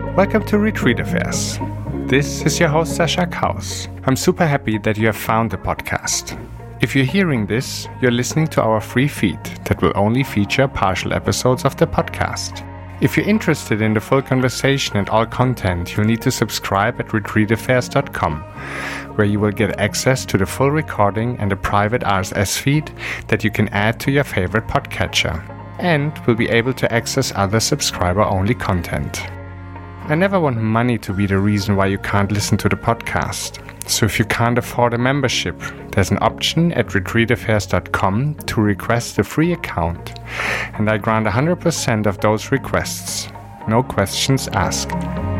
Welcome to Retreat Affairs. This is your host, Sascha Kaus. I'm super happy that you have found the podcast. If you're hearing this, you're listening to our free feed that will only feature partial episodes of the podcast. If you're interested in the full conversation and all content, you'll need to subscribe at retreataffairs.com, where you will get access to the full recording and a private RSS feed that you can add to your favorite podcatcher, and will be able to access other subscriber-only content. I never want money to be the reason why you can't listen to the podcast. So if you can't afford a membership, there's an option at retreataffairs.com to request a free account, and I grant 100% of those requests. No questions asked.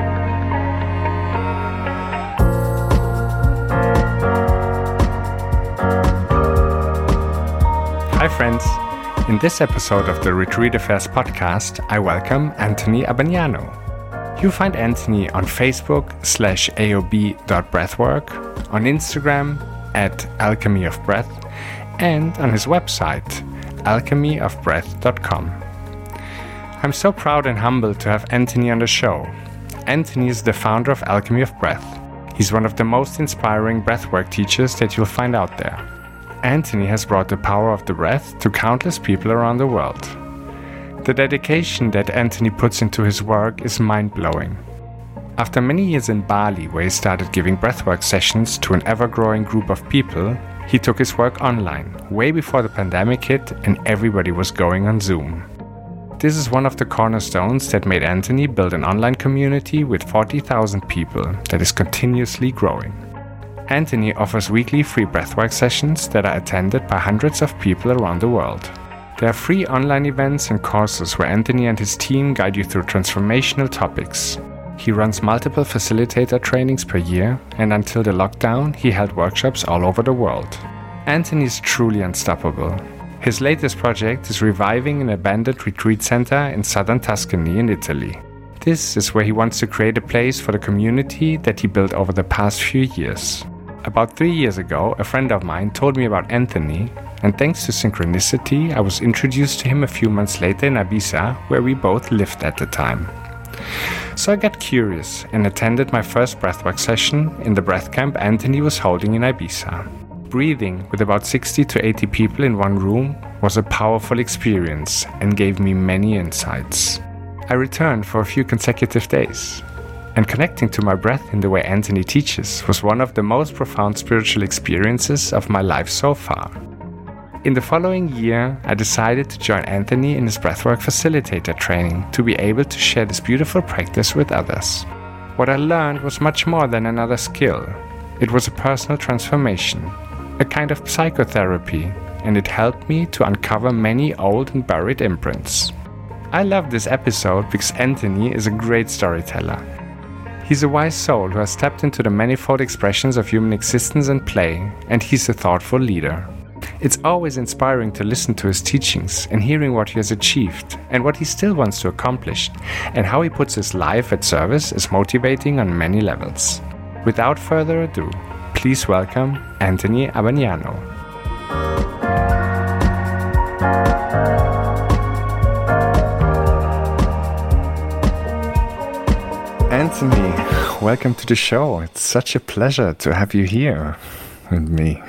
Hi friends! In this episode of the Retreat Affairs podcast, I welcome Anthony Abbagnano. You find Anthony on Facebook /aob.breathwork, on Instagram @alchemyofbreath, and on his website alchemyofbreath.com. I'm so proud and humbled to have Anthony on the show. Anthony is the founder of Alchemy of Breath. He's one of the most inspiring breathwork teachers that you'll find out there. Anthony has brought the power of the breath to countless people around the world. The dedication that Anthony puts into his work is mind-blowing. After many years in Bali, where he started giving breathwork sessions to an ever-growing group of people, he took his work online, way before the pandemic hit and everybody was going on Zoom. This is one of the cornerstones that made Anthony build an online community with 40,000 people that is continuously growing. Anthony offers weekly free breathwork sessions that are attended by hundreds of people around the world. There are free online events and courses where Anthony and his team guide you through transformational topics. He runs multiple facilitator trainings per year, and until the lockdown, he held workshops all over the world. Anthony is truly unstoppable. His latest project is reviving an abandoned retreat center in southern Tuscany in Italy. This is where he wants to create a place for the community that he built over the past few years. About 3 years ago, a friend of mine told me about Anthony, and thanks to synchronicity, I was introduced to him a few months later in Ibiza, where we both lived at the time. So I got curious and attended my first breathwork session in the breath camp Anthony was holding in Ibiza. Breathing with about 60 to 80 people in one room was a powerful experience and gave me many insights. I returned for a few consecutive days, and connecting to my breath in the way Anthony teaches was one of the most profound spiritual experiences of my life so far. In the following year, I decided to join Anthony in his breathwork facilitator training to be able to share this beautiful practice with others. What I learned was much more than another skill. It was a personal transformation, a kind of psychotherapy, and it helped me to uncover many old and buried imprints. I love this episode because Anthony is a great storyteller. He's a wise soul who has tapped into the manifold expressions of human existence and play, and he's a thoughtful leader. It's always inspiring to listen to his teachings and hearing what he has achieved and what he still wants to accomplish, and how he puts his life at service is motivating on many levels. Without further ado, please welcome Anthony Abbagnano. Anthony, welcome to the show. It's such a pleasure to have you here with me.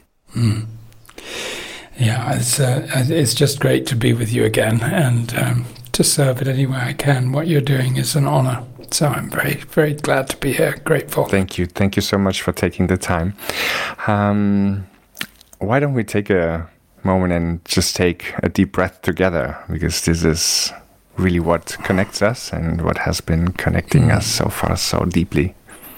Yeah, it's just great to be with you again and to serve it any way I can. What you're doing is an honor. So I'm very, very glad to be here. Grateful. Thank you. Thank you so much for taking the time. Why don't we take a moment and just take a deep breath together? Because this is really what connects us and what has been connecting us so far so deeply.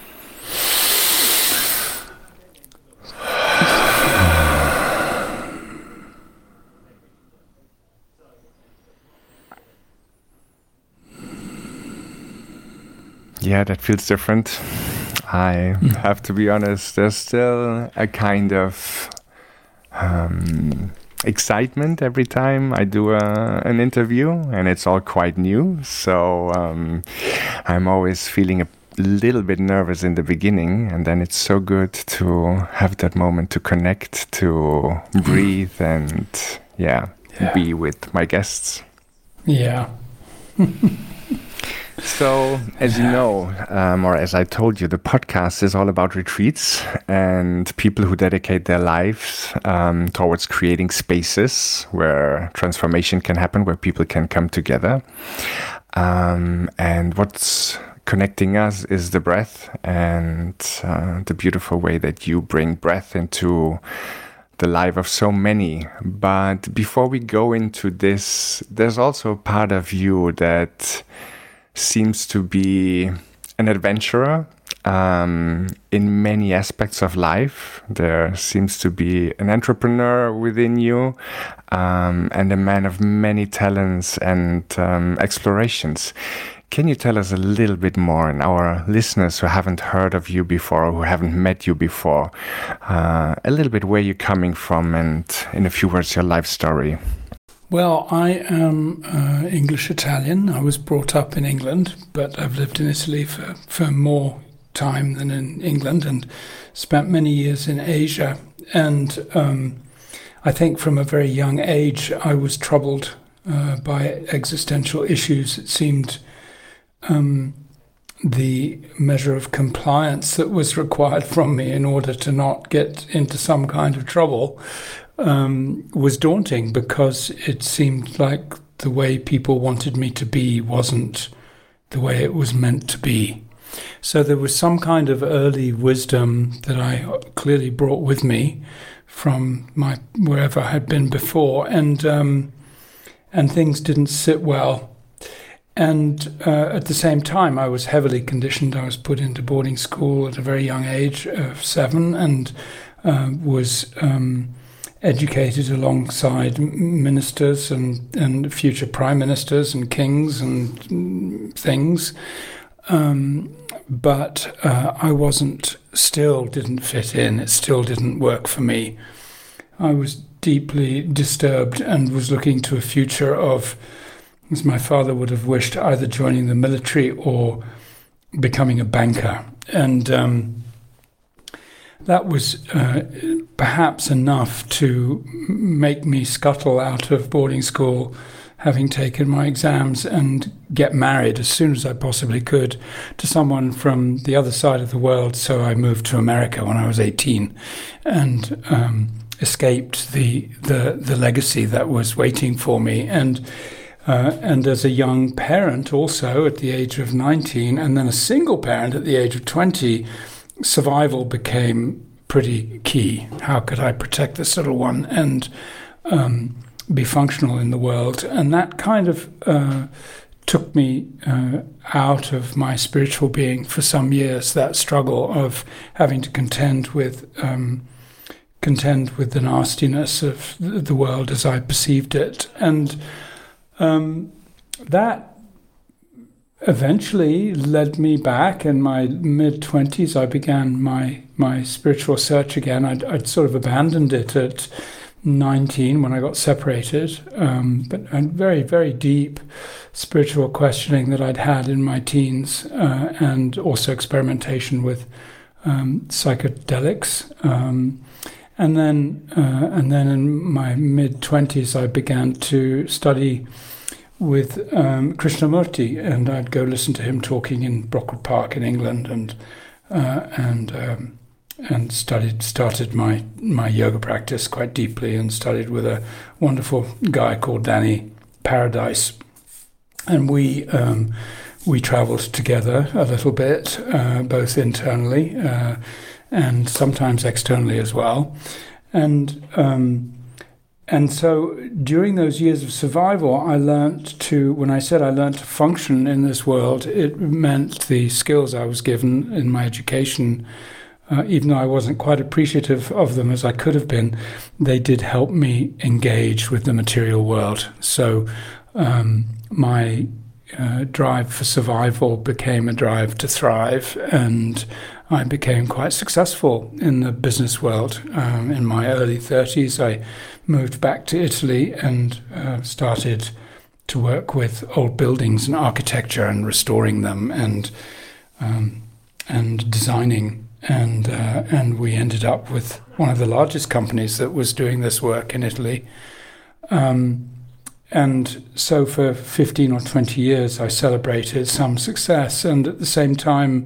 Yeah, that feels different. I have to be honest, there's still a kind of excitement every time I do an interview, and it's all quite new. So I'm always feeling a little bit nervous in the beginning, and then it's so good to have that moment to connect, to breathe, and be with my guests. Yeah. So, as you know, or as I told you, the podcast is all about retreats and people who dedicate their lives towards creating spaces where transformation can happen, where people can come together. And what's connecting us is the breath and the beautiful way that you bring breath into the life of so many. But before we go into this, there's also a part of you that seems to be an adventurer in many aspects of life. There seems to be an entrepreneur within you and a man of many talents and explorations. Can you tell us a little bit more, and our listeners who haven't heard of you before or who haven't met you before, a little bit where you're coming from and, in a few words, your life story? Well, I am English-Italian. I was brought up in England, but I've lived in Italy for more time than in England and spent many years in Asia. And I think from a very young age, I was troubled by existential issues. It seemed the measure of compliance that was required from me in order to not get into some kind of trouble was daunting, because it seemed like the way people wanted me to be wasn't the way it was meant to be. So there was some kind of early wisdom that I clearly brought with me from wherever I had been before, and things didn't sit well. And at the same time, I was heavily conditioned. I was put into boarding school at a very young age of 7, and was educated alongside ministers and future prime ministers and kings and things. But I still didn't fit in. It still didn't work for me. I was deeply disturbed and was looking to a future of, as my father would have wished, either joining the military or becoming a banker. And that was perhaps enough to make me scuttle out of boarding school, having taken my exams, and get married as soon as I possibly could to someone from the other side of the world. So I moved to America when I was 18 and escaped the legacy that was waiting for me. And as a young parent also at the age of 19, and then a single parent at the age of 20, survival became pretty key. How could I protect this little one and be functional in the world? And that kind of took me out of my spiritual being for some years, that struggle of having to contend with the nastiness of the world as I perceived it. And that eventually led me back. In my mid-20s, I began my spiritual search again. I'd sort of abandoned it at 19 when I got separated, but a very, very deep spiritual questioning that I'd had in my teens, and also experimentation with psychedelics. And then in my mid-20s, I began to study with Krishnamurti, and I'd go listen to him talking in Brockwood Park in England, and started my yoga practice quite deeply, and studied with a wonderful guy called Danny Paradise, and we travelled together a little bit, both internally and sometimes externally as well, and so during those years of survival, I learned to function in this world, it meant the skills I was given in my education, even though I wasn't quite appreciative of them as I could have been, they did help me engage with the material world. So my drive for survival became a drive to thrive, and I became quite successful in the business world. In my early 30s, I moved back to Italy and started to work with old buildings and architecture and restoring them and designing. And we ended up with one of the largest companies that was doing this work in Italy. And so for 15 or 20 years, I celebrated some success, and at the same time,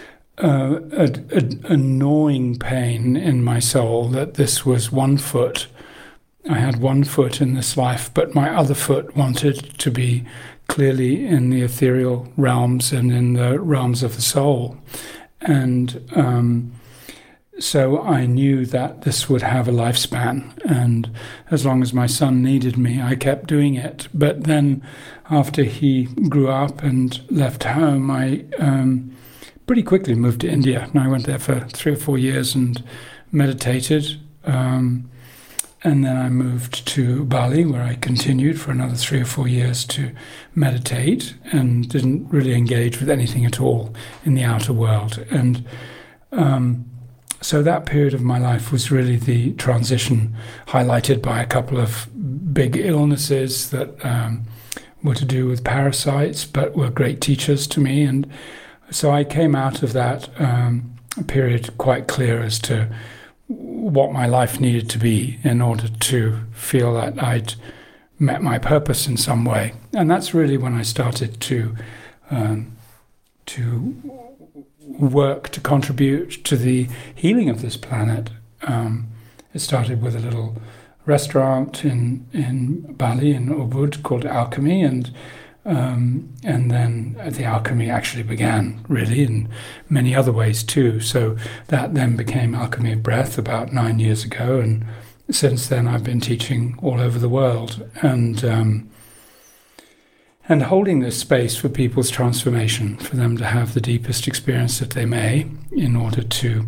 a gnawing pain in my soul that this was one foot. I had one foot in this life, but my other foot wanted to be clearly in the ethereal realms and in the realms of the soul. And so I knew that this would have a lifespan, and as long as my son needed me, I kept doing it. But then after he grew up and left home, I pretty quickly moved to India, and I went there for 3 or 4 years and meditated. And then I moved to Bali, where I continued for another 3 or 4 years to meditate and didn't really engage with anything at all in the outer world. And so that period of my life was really the transition, highlighted by a couple of big illnesses that were to do with parasites, but were great teachers to me. And so I came out of that period quite clear as to what my life needed to be in order to feel that I'd met my purpose in some way. And that's really when I started to work to contribute to the healing of this planet. It started with a little restaurant in Bali, in Ubud, called Alchemy, and then the alchemy actually began, really, in many other ways too. So that then became Alchemy of Breath about 9 years ago, and since then I've been teaching all over the world and holding this space for people's transformation, for them to have the deepest experience that they may, in order to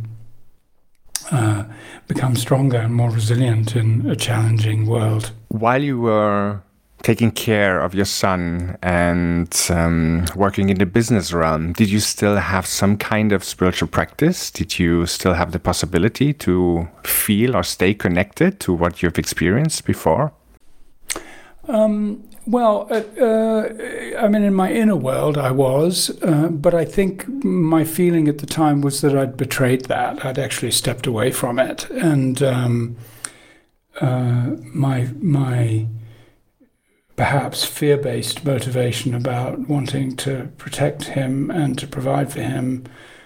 become stronger and more resilient in a challenging world. While you were taking care of your son and working in the business realm, did you still have some kind of spiritual practice? Did you still have the possibility to feel or stay connected to what you've experienced before? Well, I mean, in my inner world, I was, but I think my feeling at the time was that I'd betrayed that. I'd actually stepped away from it, and my perhaps fear-based motivation about wanting to protect him and to provide for him,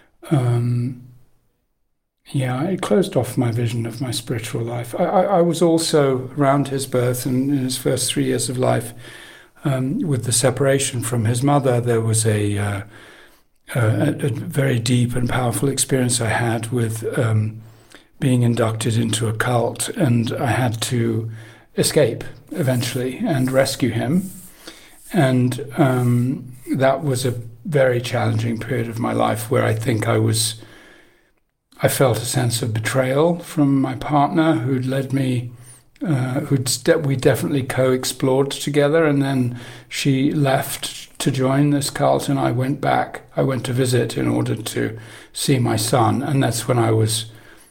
it closed off my vision of my spiritual life. I was also, around his birth and in his first 3 years of life, with the separation from his mother, there was a very deep and powerful experience I had with being inducted into a cult, and I had to escape eventually and rescue him. And that was a very challenging period of my life where I think I felt a sense of betrayal from my partner who'd led me, we definitely co-explored together, and then she left to join this cult, and I went back. I went to visit in order to see my son, and that's when I was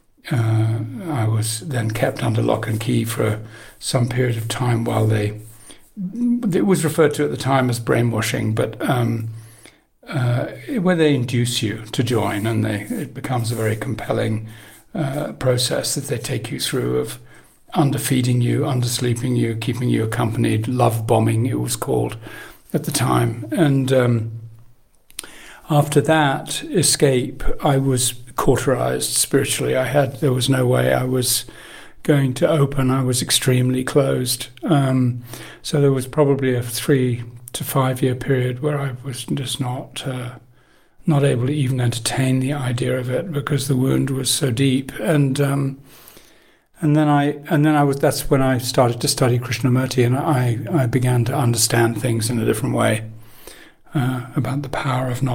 then kept under lock and key for some period of time while it was referred to at the time as brainwashing, but where they induce you to join, and it becomes a very compelling process that they take you through of underfeeding you, undersleeping you, keeping you accompanied, love bombing it was called at the time. And after that escape, I was cauterized spiritually. There was no way I was going to open. I was extremely closed. So there was probably a 3 to 5 year period where I was just not able to even entertain the idea of it because the wound was so deep. And then that's when I started to study Krishnamurti, and I began to understand things in a different way about the power of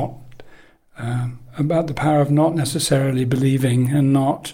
not necessarily believing, and not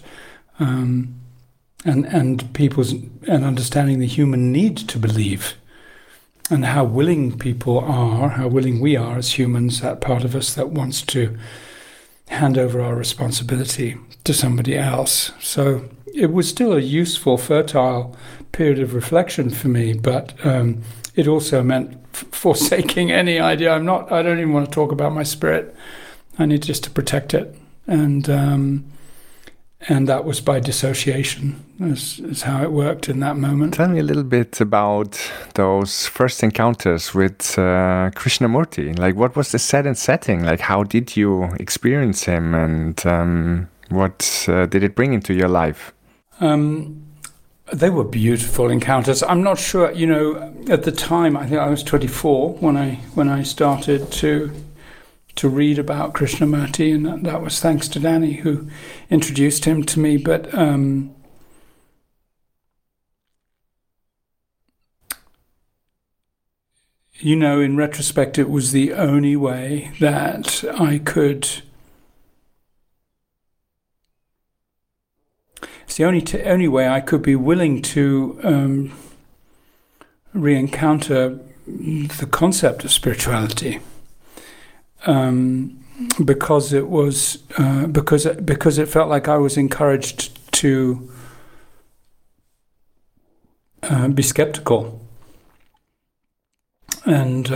and people's and understanding the human need to believe, and how willing we are as humans, that part of us that wants to hand over our responsibility to somebody else. So it was still a useful, fertile period of reflection for me, but it also meant forsaking any idea. I don't even want to talk about my spirit. I need just to protect it. And And that was by dissociation, is how it worked in that moment. Tell me a little bit about those first encounters with Krishnamurti. Like, what was the set and setting? Like, how did you experience him, and what did it bring into your life? They were beautiful encounters. I'm not sure, at the time, I think I was 24 when I started to read about Krishnamurti, and that was thanks to Danny, who introduced him to me. But in retrospect, it was the only way that I could. It's the only way I could be willing to re-encounter the concept of spirituality. Because it was because it felt like I was encouraged to be skeptical, and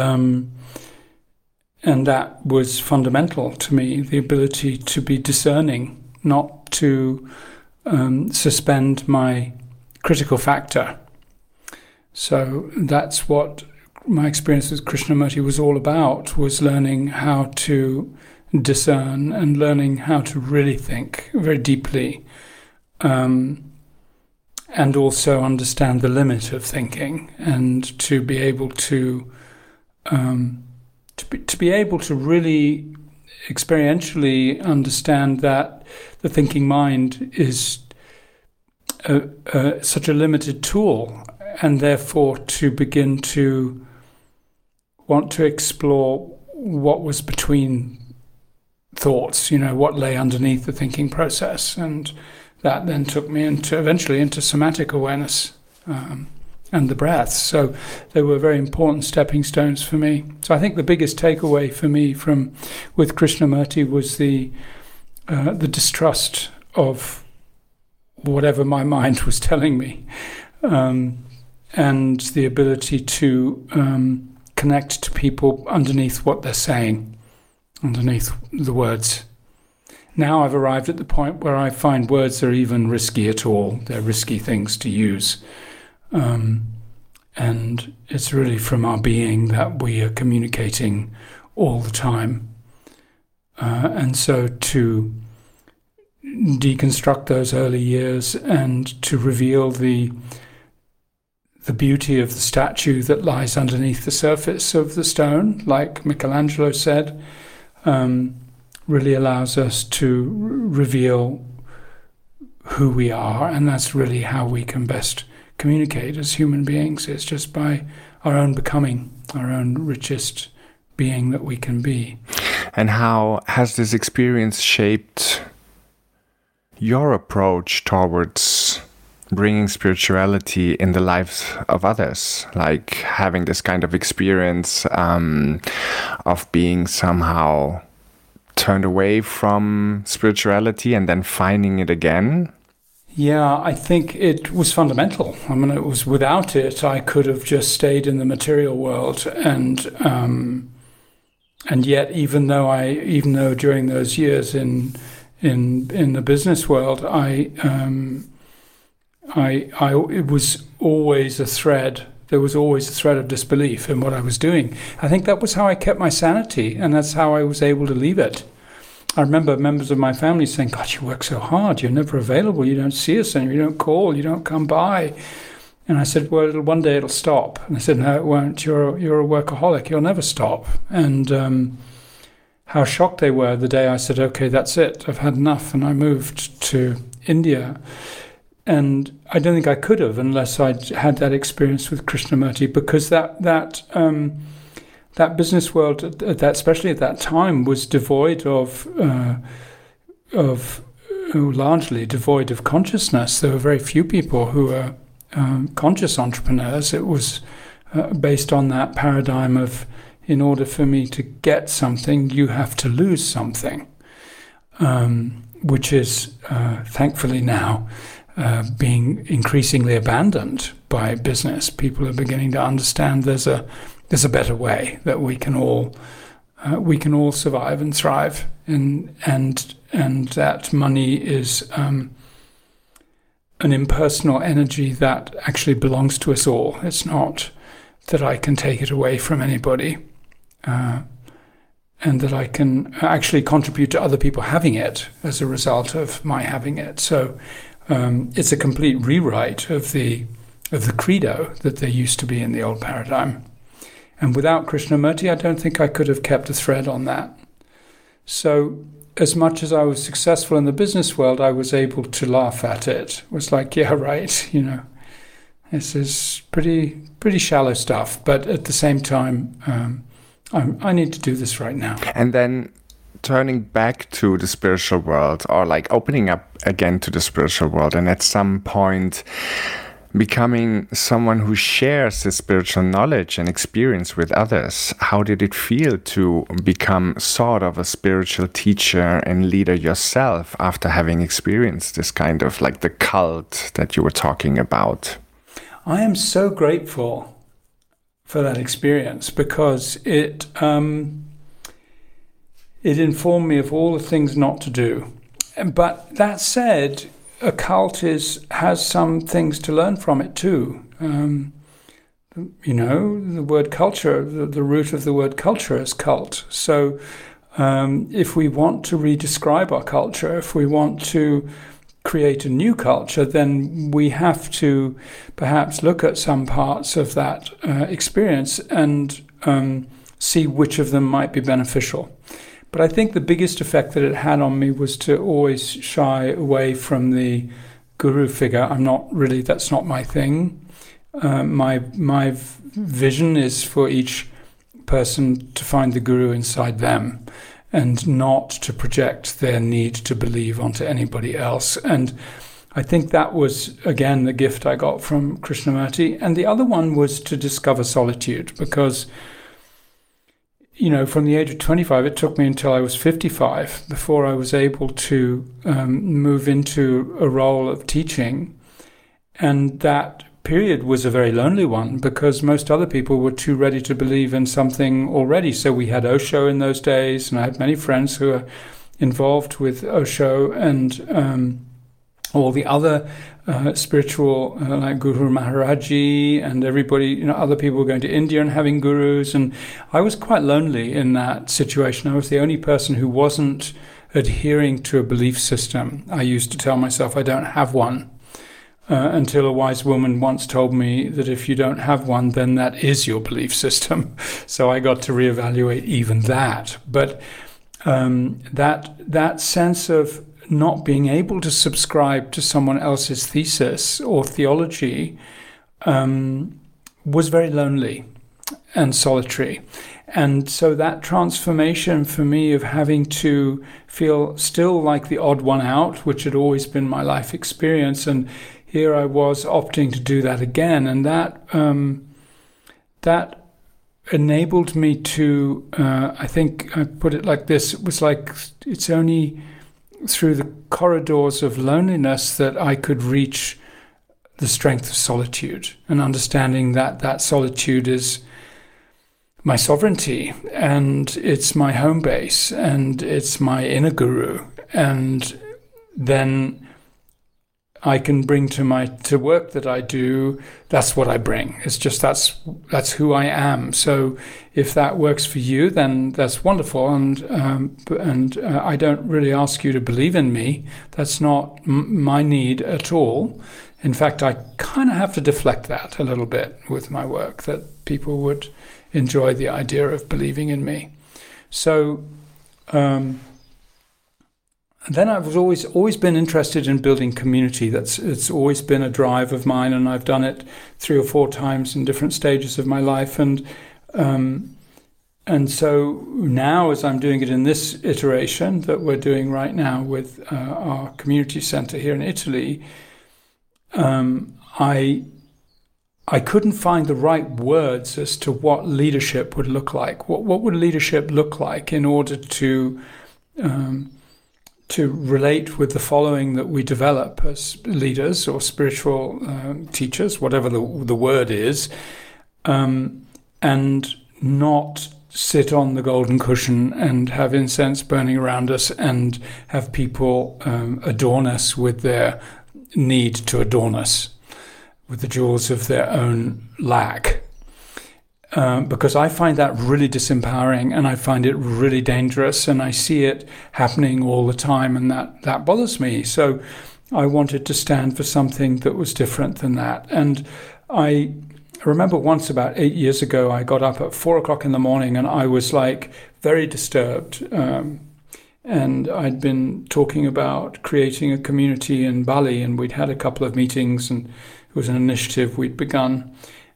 that was fundamental to me, the ability to be discerning, not to suspend my critical factor. So that's what my experience with Krishnamurti was all about, was learning how to discern and learning how to really think very deeply, and also understand the limit of thinking, and to be able to be able to really experientially understand that the thinking mind is such a limited tool, and therefore to begin to want to explore what was between thoughts, what lay underneath the thinking process. And that then took me eventually into somatic awareness and the breath. So they were very important stepping stones for me. So I think the biggest takeaway for me with Krishnamurti was the distrust of whatever my mind was telling me, and the ability to connect to people underneath what they're saying, underneath the words. Now I've arrived at the point where I find words are even risky at all. They're risky things to use. And it's really from our being that we are communicating all the time. And so to deconstruct those early years and to reveal the beauty of the statue that lies underneath the surface of the stone, like Michelangelo said, really allows us to reveal who we are, and that's really how we can best communicate as human beings. It's just by our own becoming, our own richest being that we can be. And how has this experience shaped your approach towards bringing spirituality in the lives of others, like having this kind of experience of being somehow turned away from spirituality and then finding it again? Yeah, I think it was fundamental. I mean, it was without it, I could have just stayed in the material world, and yet, even though during those years in the business world, it was always a thread. There was always a thread of disbelief in what I was doing. I think that was how I kept my sanity, and that's how I was able to leave it. I remember members of my family saying, "God, you work so hard. You're never available. You don't see us anymore. You don't call. You don't come by." And I said, "Well, one day it'll stop." And they said, "No, it won't. You're a workaholic. You'll never stop." And how shocked they were the day I said, "Okay, that's it. I've had enough." And I moved to India. And I don't think I could have unless I'd had that experience with Krishnamurti, because that business world, especially at that time, was devoid of largely devoid of consciousness. There were very few people who were conscious entrepreneurs. It was based on that paradigm of, in order for me to get something, you have to lose something, which is thankfully now being increasingly abandoned by business. People are beginning to understand there's a better way, that we can all survive and thrive, and that money is an impersonal energy that actually belongs to us all. It's not that I can take it away from anybody, and that I can actually contribute to other people having it as a result of my having it. So it's a complete rewrite of the credo that there used to be in the old paradigm. And without Krishnamurti, I don't think I could have kept a thread on that. So as much as I was successful in the business world, I was able to laugh at it. It was like, yeah, right, this is pretty shallow stuff. But at the same time, I need to do this right now. And then turning back to the spiritual world, or like opening up again to the spiritual world, and at some point becoming someone who shares the spiritual knowledge and experience with others. How did it feel to become sort of a spiritual teacher and leader yourself after having experienced this kind of like the cult that you were talking about? I am so grateful for that experience, because it informed me of all the things not to do. But that said, a cult has some things to learn from it too. The word culture, the root of the word culture is cult. So if we want to redescribe our culture, if we want to create a new culture, then we have to perhaps look at some parts of that experience and see which of them might be beneficial. But I think the biggest effect that it had on me was to always shy away from the guru figure. That's not my thing. My vision is for each person to find the guru inside them, and not to project their need to believe onto anybody else. And I think that was, again, the gift I got from Krishnamurti. And the other one was to discover solitude, because from the age of 25, it took me until I was 55 before I was able to move into a role of teaching. And that period was a very lonely one, because most other people were too ready to believe in something already. So we had Osho in those days, and I had many friends who were involved with Osho and all the other spiritual, like Guru Maharaji and everybody, other people were going to India and having gurus. And I was quite lonely in that situation. I was the only person who wasn't adhering to a belief system. I used to tell myself I don't have one, until a wise woman once told me that if you don't have one, then that is your belief system. So I got to reevaluate even that. But that sense of not being able to subscribe to someone else's thesis or theology was very lonely and solitary. And so that transformation for me of having to feel still like the odd one out, which had always been my life experience, and here I was opting to do that again, and that enabled me to, I think I put it like this, it was like it's only through the corridors of loneliness that I could reach the strength of solitude, and understanding that solitude is my sovereignty, and it's my home base, and it's my inner guru. And then I can bring to work that I do, that's what I bring. It's just that's who I am. So if that works for you, then that's wonderful. And I don't really ask you to believe in me. That's not my need at all. In fact, I kind of have to deflect that a little bit with my work, that people would enjoy the idea of believing in me. So then I've always been interested in building community. It's always been a drive of mine, and I've done it 3 or 4 times in different stages of my life. And so now, as I'm doing it in this iteration that we're doing right now with our community center here in Italy, I couldn't find the right words as to what leadership would look like. What would leadership look like in order to relate with the following that we develop as leaders or spiritual teachers, whatever the word is, and not sit on the golden cushion and have incense burning around us and have people adorn us with their need to adorn us with the jewels of their own lack. Because I find that really disempowering, and I find it really dangerous, and I see it happening all the time, and that bothers me. So I wanted to stand for something that was different than that. And I remember once about 8 years ago, I got up at 4:00 in the morning, and I was like very disturbed. And I'd been talking about creating a community in Bali, and we'd had a couple of meetings, and it was an initiative we'd begun.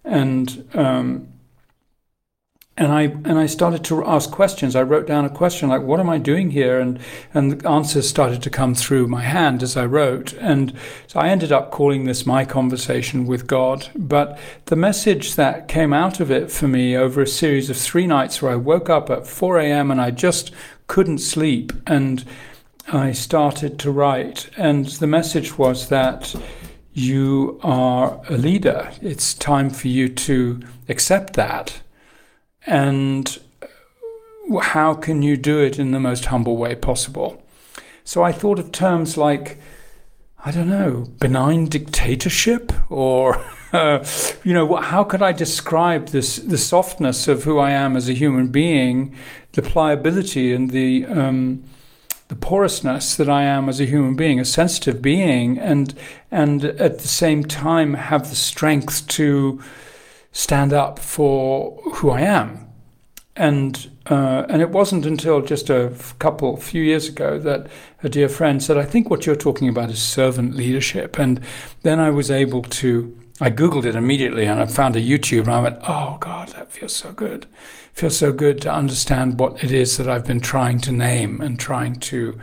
And I started to ask questions. I wrote down a question like, what am I doing here? And the answers started to come through my hand as I wrote. And so I ended up calling this My Conversation with God. But the message that came out of it for me over a series of 3 nights where I woke up at 4 a.m. and I just couldn't sleep. And I started to write. And the message was that you are a leader. It's time for you to accept that. And how can you do it in the most humble way possible? So I thought of terms like, I don't know, benign dictatorship, or, how could I describe the softness of who I am as a human being, the pliability and the porousness that I am as a human being, a sensitive being, and at the same time have the strength to stand up for who I am. And it wasn't until just a few years ago that a dear friend said, I think what you're talking about is servant leadership. And then I was able to, I Googled it immediately, and I found a YouTube, and I went, oh God, that feels so good. It feels so good to understand what it is that I've been trying to name and trying to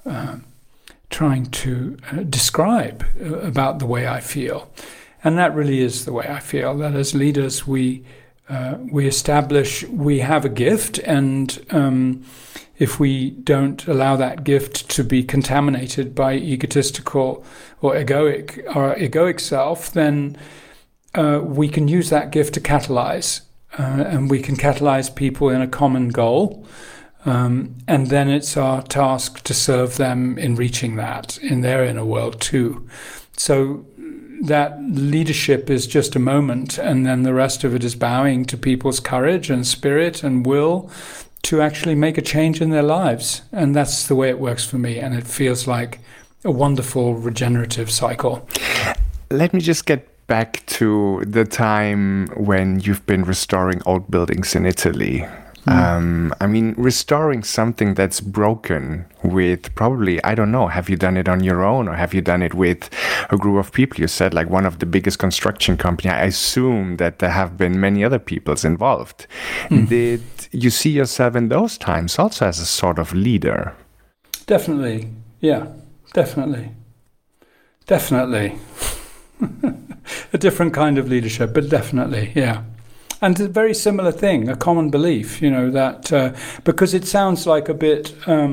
describe about the way I feel. And that really is the way I feel, that as leaders we establish we have a gift, and if we don't allow that gift to be contaminated by egotistical or egoic self, then we can use that gift to catalyze, and we can catalyze people in a common goal. And then it's our task to serve them in reaching that in their inner world too. So that leadership is just a moment, and then the rest of it is bowing to people's courage and spirit and will to actually make a change in their lives. And that's the way it works for me, and it feels like a wonderful regenerative cycle. Let me just get back to the time when you've been restoring old buildings in Italy. Restoring something that's broken with probably, I don't know, have you done it on your own, or have you done it with a group of people? You said like one of the biggest construction company. I assume that there have been many other peoples involved. Did you see yourself in those times also as a sort of leader? Definitely. Yeah, definitely. Definitely. A different kind of leadership, but definitely, yeah. And a very similar thing, a common belief, that because it sounds like a bit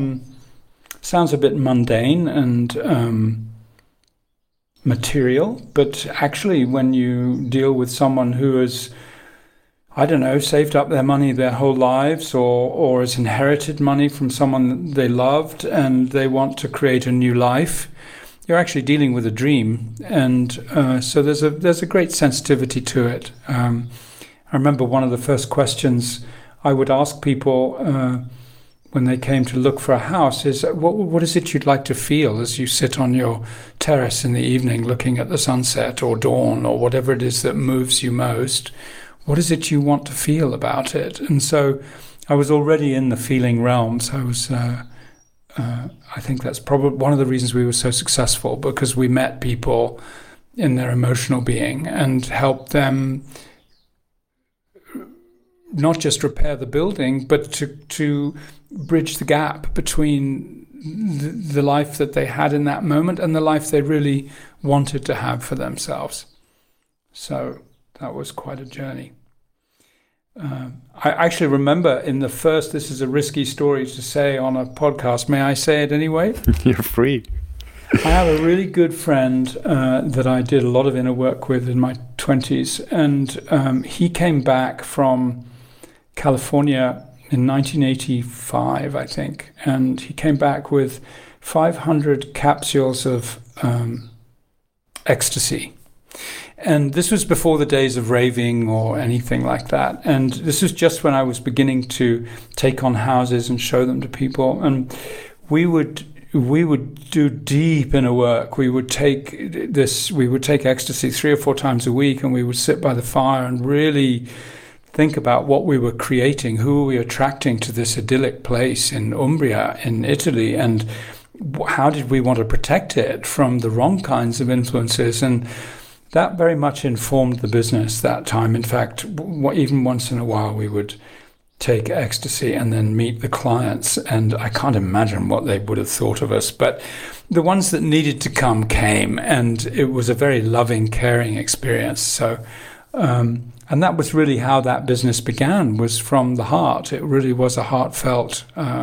mundane and material, but actually when you deal with someone who has, I don't know, saved up their money their whole lives, or has inherited money from someone they loved, and they want to create a new life, you're actually dealing with a dream, and so there's a great sensitivity to it. I remember one of the first questions I would ask people when they came to look for a house is, what is it you'd like to feel as you sit on your terrace in the evening looking at the sunset or dawn or whatever it is that moves you most? What is it you want to feel about it? And so I was already in the feeling realms. I think that's probably one of the reasons we were so successful, because we met people in their emotional being and helped them not just repair the building, but to bridge the gap between the life that they had in that moment and the life they really wanted to have for themselves. So that was quite a journey. I actually remember in the first, this is a risky story to say on a podcast. May I say it anyway? You're free. I have a really good friend that I did a lot of inner work with in my 20s. And he came back from California in 1985, I think, and he came back with 500 capsules of ecstasy. And this was before the days of raving or anything like that. And this was just when I was beginning to take on houses and show them to people. And we would do deep inner work. We would take ecstasy 3 or 4 times a week, and we would sit by the fire and really think about what we were creating, who were we attracting to this idyllic place in Umbria, in Italy, and how did we want to protect it from the wrong kinds of influences. And that very much informed the business that time. In fact, even once in a while we would take ecstasy and then meet the clients, and I can't imagine what they would have thought of us. But the ones that needed to come came, and it was a very loving, caring experience. So, and that was really how that business began, was from the heart. It really was a heartfelt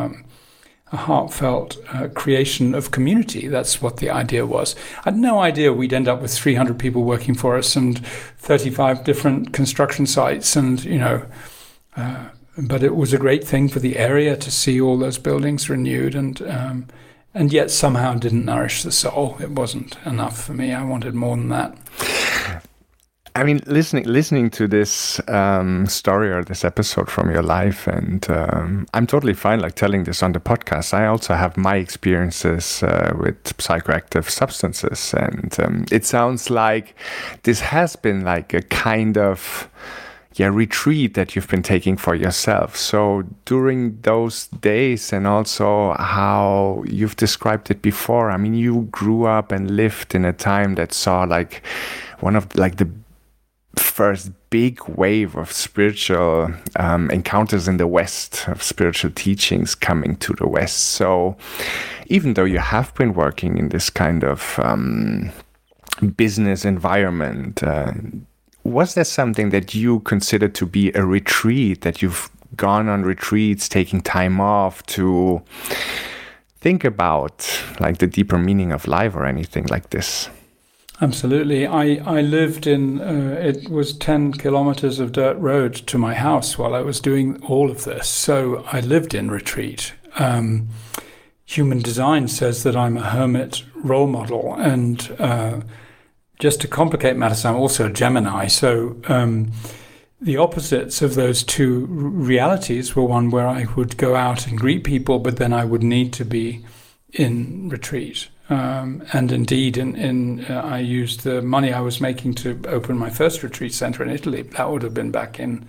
creation of community. That's what the idea was. I had no idea we'd end up with 300 people working for us and 35 different construction sites, and but it was a great thing for the area to see all those buildings renewed, and yet somehow didn't nourish the soul. It wasn't enough for me. I wanted more than that. I mean, listening to this story or this episode from your life, and I'm totally fine like telling this on the podcast. I also have my experiences with psychoactive substances, and it sounds like this has been like a kind of retreat that you've been taking for yourself. So during those days, and also how you've described it before, I mean, you grew up and lived in a time that saw like one of like the first big wave of spiritual encounters in the West, of spiritual teachings coming to the West. So even though you have been working in this kind of business environment, was there something that you consider to be a retreat, that you've gone on retreats, taking time off to think about like the deeper meaning of life or anything like this? Absolutely. I lived in, it was 10 kilometers of dirt road to my house while I was doing all of this. So I lived in retreat. Human design says that I'm a hermit role model. And just to complicate matters, I'm also a Gemini. So the opposites of those two realities were one where I would go out and greet people, but then I would need to be in retreat. And indeed, I used the money I was making to open my first retreat center in Italy. That would have been back in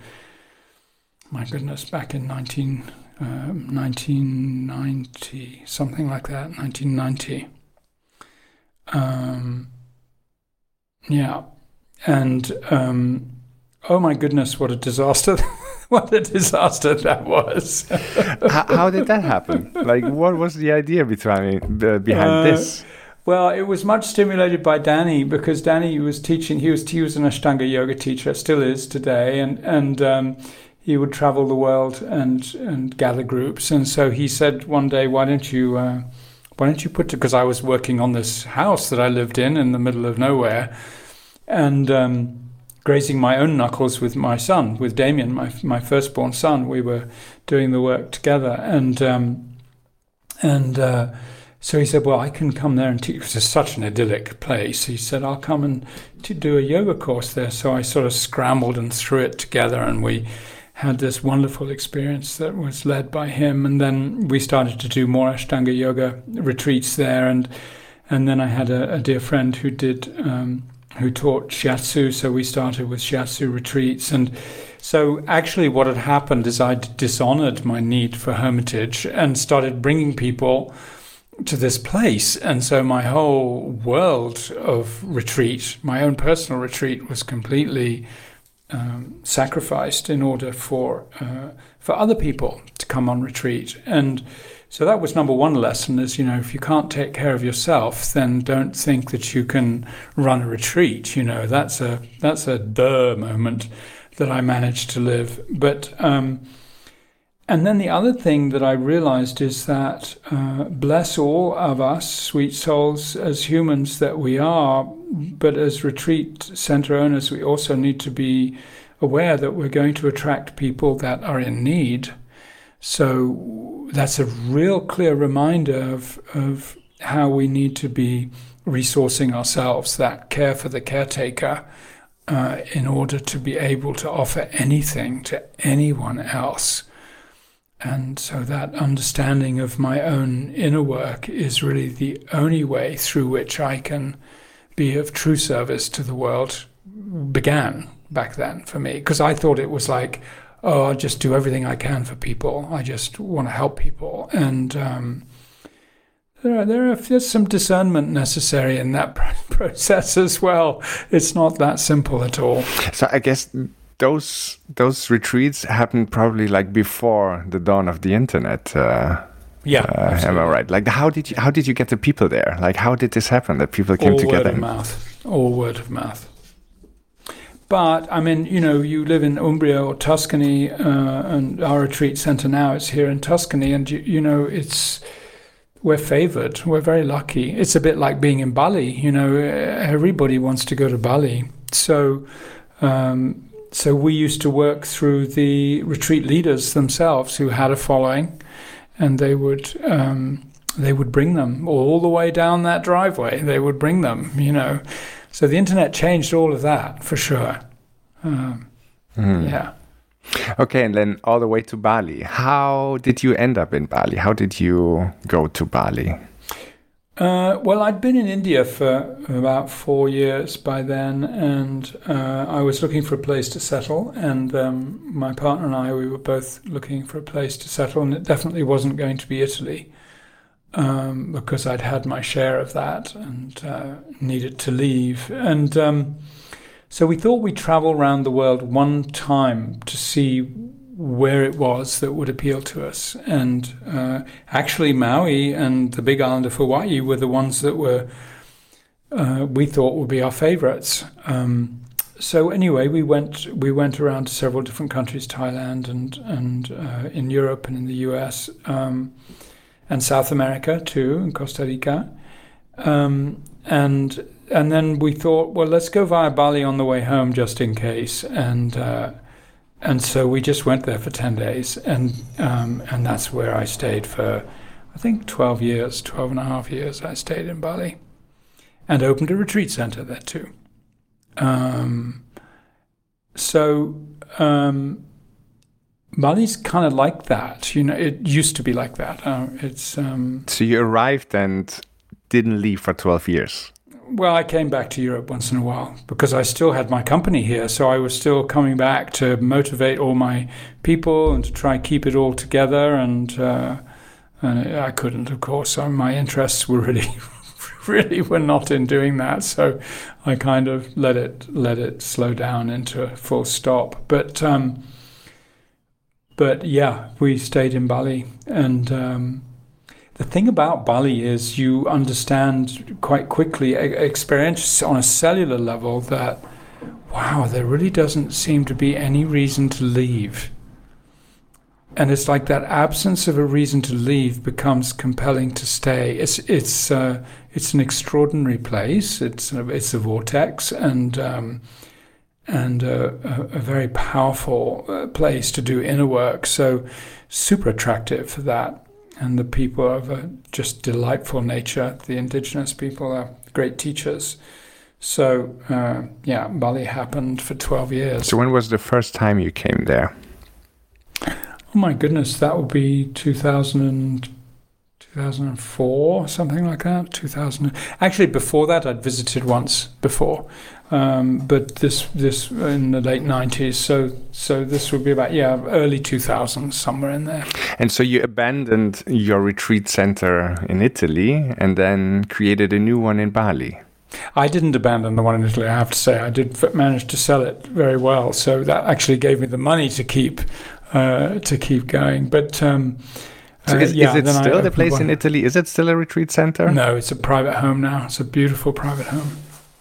1990, something like that, 1990. Yeah. And, oh my goodness, what a disaster. What a disaster that was. How did that happen? Like, what was the idea behind this? Well, it was much stimulated by Danny, because Danny was teaching. He was an Ashtanga yoga teacher, still is today, and he would travel the world and gather groups. And so he said one day, why don't you put, because I was working on this house that I lived in the middle of nowhere, and grazing my own knuckles with my son, with Damien, my firstborn son. We were doing the work together, and so he said, well, I can come there and teach. It was such an idyllic place. He said, I'll come and do a yoga course there. So I sort of scrambled and threw it together, and we had this wonderful experience that was led by him. And then we started to do more Ashtanga yoga retreats there, and then I had a dear friend who taught shiatsu, so we started with shiatsu retreats. And so actually what had happened is I dishonored my need for hermitage and started bringing people to this place. And so my whole world of retreat, my own personal retreat, was completely sacrificed in order for other people to come on retreat. And so that was number one lesson, is, if you can't take care of yourself, then don't think that you can run a retreat. That's a duh moment that I managed to live. But and then the other thing that I realized is that bless all of us, sweet souls, as humans that we are, but as retreat center owners, we also need to be aware that we're going to attract people that are in need. So that's a real clear reminder of how we need to be resourcing ourselves, that care for the caretaker, in order to be able to offer anything to anyone else. And so that understanding of my own inner work is really the only way through which I can be of true service to the world, began back then for me. Because I thought it was like, oh, I'll just do everything I can for people. I just want to help people. And there's some discernment necessary in that process as well. It's not that simple at all. So I guess those retreats happened probably like before the dawn of the internet. Am I right? Like, how did you get the people there? Like, how did this happen that people came together? All word of mouth. But I mean, you live in Umbria or Tuscany, and our retreat center now is here in Tuscany, and we're favored. We're very lucky. It's a bit like being in Bali. Everybody wants to go to Bali. So we used to work through the retreat leaders themselves who had a following, and they would bring them all the way down that driveway. They would bring them, So the internet changed all of that for sure. Yeah. Okay, and then all the way to Bali. How did you end up in Bali? How did you go to Bali? Well, I'd been in India for about 4 years by then, and I was looking for a place to settle, and my partner and I, we were both looking for a place to settle, and it definitely wasn't going to be Italy, because I'd had my share of that and needed to leave. And so we thought we'd travel around the world one time to see where it was that would appeal to us. And actually Maui and the big island of Hawaii were the ones that we thought would be our favorites. So anyway, we went around to several different countries, Thailand and in Europe and in the US, and South America too, in Costa Rica. And then we thought, well, let's go via Bali on the way home just in case. And so we just went there for 10 days, and that's where I stayed for, I think, 12 and a half years I stayed in Bali, and opened a retreat center there too. Bali's kind of like that, it used to be like that. So you arrived and didn't leave for 12 years? Well, I came back to Europe once in a while because I still had my company here. So I was still coming back to motivate all my people and to try and keep it all together. And I couldn't, of course. So my interests were really were not in doing that. So I kind of let it slow down into a full stop. But yeah, we stayed in Bali. And the thing about Bali is you understand quite quickly, experience on a cellular level, that, wow, there really doesn't seem to be any reason to leave. And it's like that absence of a reason to leave becomes compelling to stay. It's an extraordinary place. It's a vortex and a very powerful place to do inner work. So super attractive for that. And the people are of a just delightful nature. The indigenous people are great teachers. So, Bali happened for 12 years. So when was the first time you came there? Oh my goodness, that would be 2004, something like that. 2000. Actually, before that, I'd visited once before. But this in the late 90s, so this would be about early 2000s, somewhere in there. And so you abandoned your retreat center in Italy and then created a new one in Bali. I didn't abandon the one in Italy, I have to say. I did manage to sell it very well, so that actually gave me the money to keep going. But is it still the place in Italy? Is it still a retreat center? No, it's a private home now. It's a beautiful private home.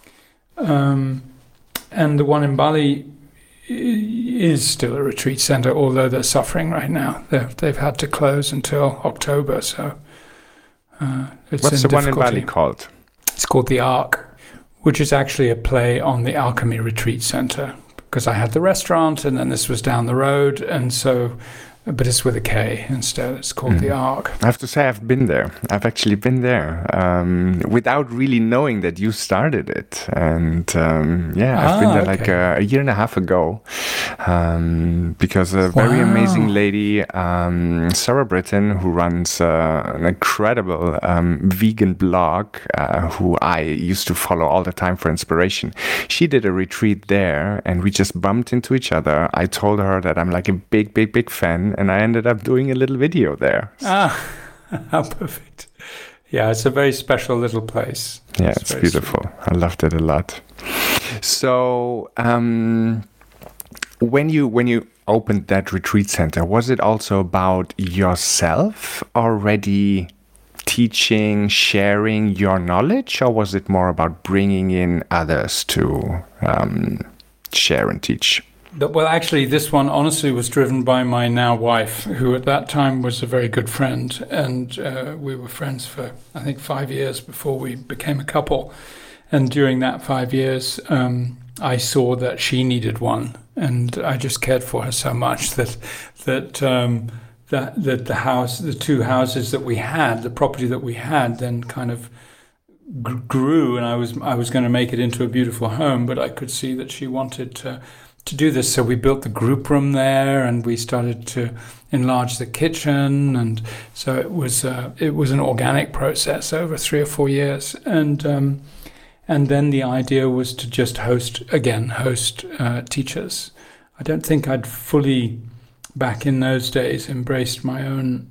And the one in Bali is still a retreat center, although they're suffering right now. They've had to close until October, so it's What's the difficulty. one in Bali called? It's called the Ark, which is actually a play on the Alchemy Retreat Center, because I had the restaurant and then this was down the road, and so but it's with a K instead. It's called the Ark. I have to say I've been there. I've actually been there without really knowing that you started it. And I've been there like a year and a half ago because a very amazing lady, Sarah Britton, who runs an incredible vegan blog, who I used to follow all the time for inspiration. She did a retreat there and we just bumped into each other. I told her that I'm like a big fan. And I ended up doing a little video there. How perfect. Yeah, it's a very special little place. Yeah, it's beautiful. Sweet. I loved it a lot. So when you opened that retreat center, was it also about yourself already teaching, sharing your knowledge, or was it more about bringing in others to share and teach? Well, actually, this one honestly was driven by my now wife, who at that time was a very good friend. And we were friends for, I think, 5 years before we became a couple. And during that 5 years, I saw that she needed one. And I just cared for her so much that the house, the two houses that we had, the property that we had, then kind of grew. And I was going to make it into a beautiful home, but I could see that she wanted to do this. So we built the group room there and we started to enlarge the kitchen. And so it was an organic process over 3 or 4 years. And then the idea was to just host teachers. I don't think I'd fully, back in those days, embraced my own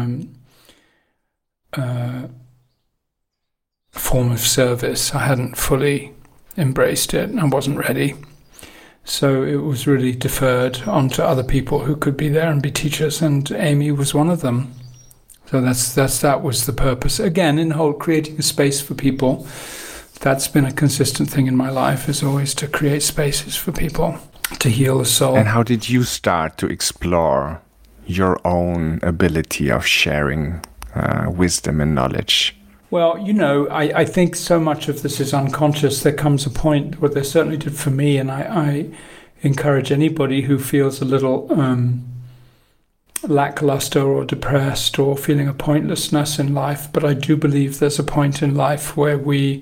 form of service. I hadn't fully embraced it. I wasn't ready. So it was really deferred onto other people who could be there and be teachers, and Amy was one of them. So that was the purpose. Again, in whole creating a space for people. That's been a consistent thing in my life, is always to create spaces for people to heal the soul. And how did you start to explore your own ability of sharing wisdom and knowledge? Well, I think so much of this is unconscious. There comes a point where there certainly did for me, and I encourage anybody who feels a little lackluster or depressed or feeling a pointlessness in life. But I do believe there's a point in life where we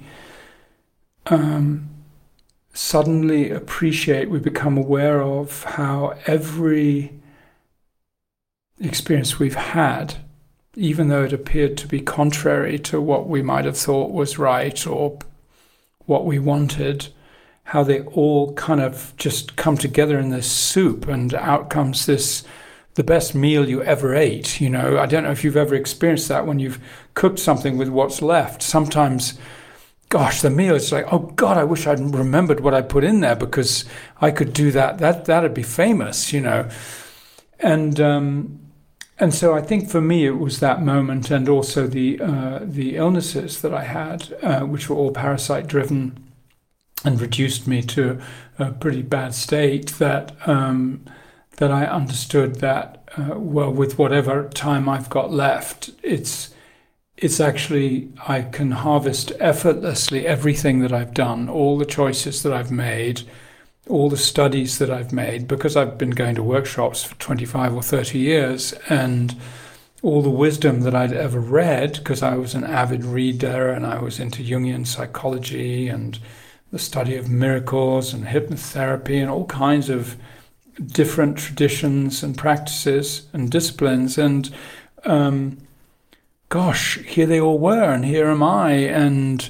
suddenly we become aware of how every experience we've had, even though it appeared to be contrary to what we might have thought was right or what we wanted, how they all kind of just come together in this soup, and out comes the best meal you ever ate. I don't know if you've ever experienced that when you've cooked something with what's left. Sometimes, gosh, the meal is like, oh God, I wish I'd remembered what I put in there because I could do that. That'd be famous, And so I think for me it was that moment, and also the illnesses that I had, which were all parasite-driven and reduced me to a pretty bad state, that I understood that, with whatever time I've got left, it's actually, I can harvest effortlessly everything that I've done, all the choices that I've made, all the studies that I've made, because I've been going to workshops for 25 or 30 years, and all the wisdom that I'd ever read, because I was an avid reader and I was into Jungian psychology and the study of miracles and hypnotherapy and all kinds of different traditions and practices and disciplines. And gosh, here they all were, and here am I, and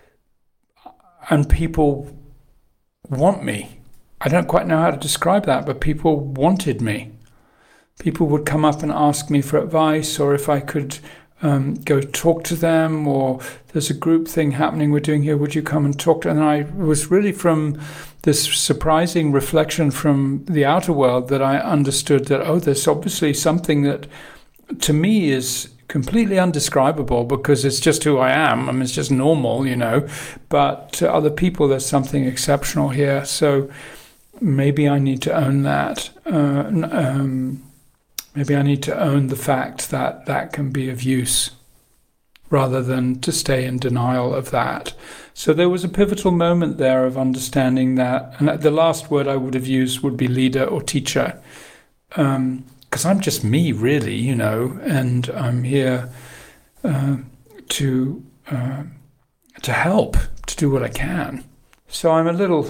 people want me. I don't quite know how to describe that, but people wanted me. People would come up and ask me for advice, or if I could go talk to them, or there's a group thing happening we're doing here, would you come and talk to them? And I was really from this surprising reflection from the outer world that I understood that, there's obviously something that to me is completely undescribable because it's just who I am. I mean, it's just normal, but to other people, there's something exceptional here. So maybe I need to own that. Maybe I need to own the fact that that can be of use rather than to stay in denial of that. So there was a pivotal moment there of understanding that. And the last word I would have used would be leader or teacher. because I'm just me, really, you know, and I'm here to help, to do what I can. So I'm a little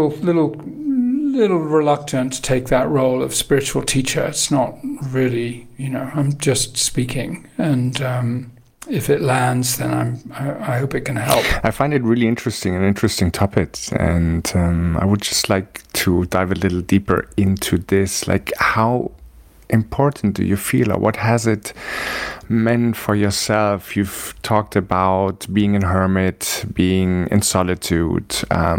reluctant to take that role of spiritual teacher. It's not really, you know, I'm just speaking, and if it lands, then I hope it can help. I find it really interesting, an interesting topic, and I would just like to dive a little deeper into this. Like, how important do you feel, or what has it meant for yourself? You've talked about being a hermit, being in solitude.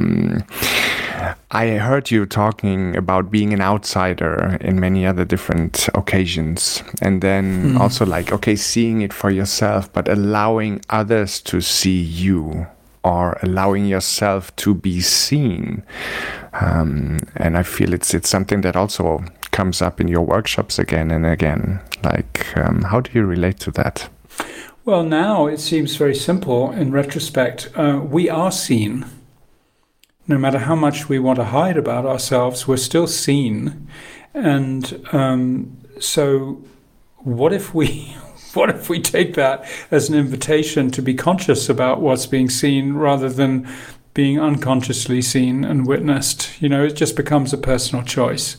I heard you talking about being an outsider in many other different occasions, and then also like, okay, seeing it for yourself, but allowing others to see you, or allowing yourself to be seen. And I feel it's something that also comes up in your workshops again and again. Like, how do you relate to that? Well, now it seems very simple in retrospect. We are seen. No matter how much we want to hide about ourselves, we're still seen. And so what if we take that as an invitation to be conscious about what's being seen rather than being unconsciously seen and witnessed? You know, it just becomes a personal choice.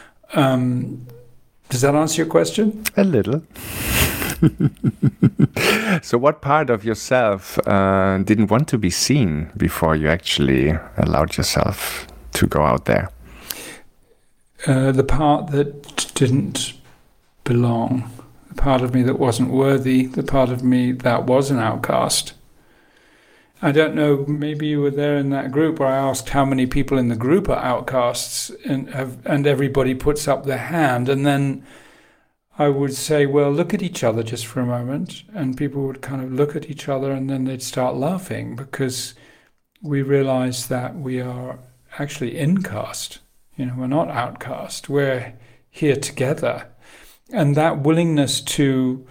Does that answer your question? A little. So what part of yourself didn't want to be seen before you actually allowed yourself to go out there? The part that didn't belong, the part of me that wasn't worthy, the part of me that was an outcast. I don't know, maybe you were there in that group where I asked how many people in the group are outcasts, and everybody puts up their hand, and then I would say, well, look at each other just for a moment, and people would kind of look at each other, and then they'd start laughing, because we realize that we are actually incast. You know, we're not outcast. We're here together. And that willingness to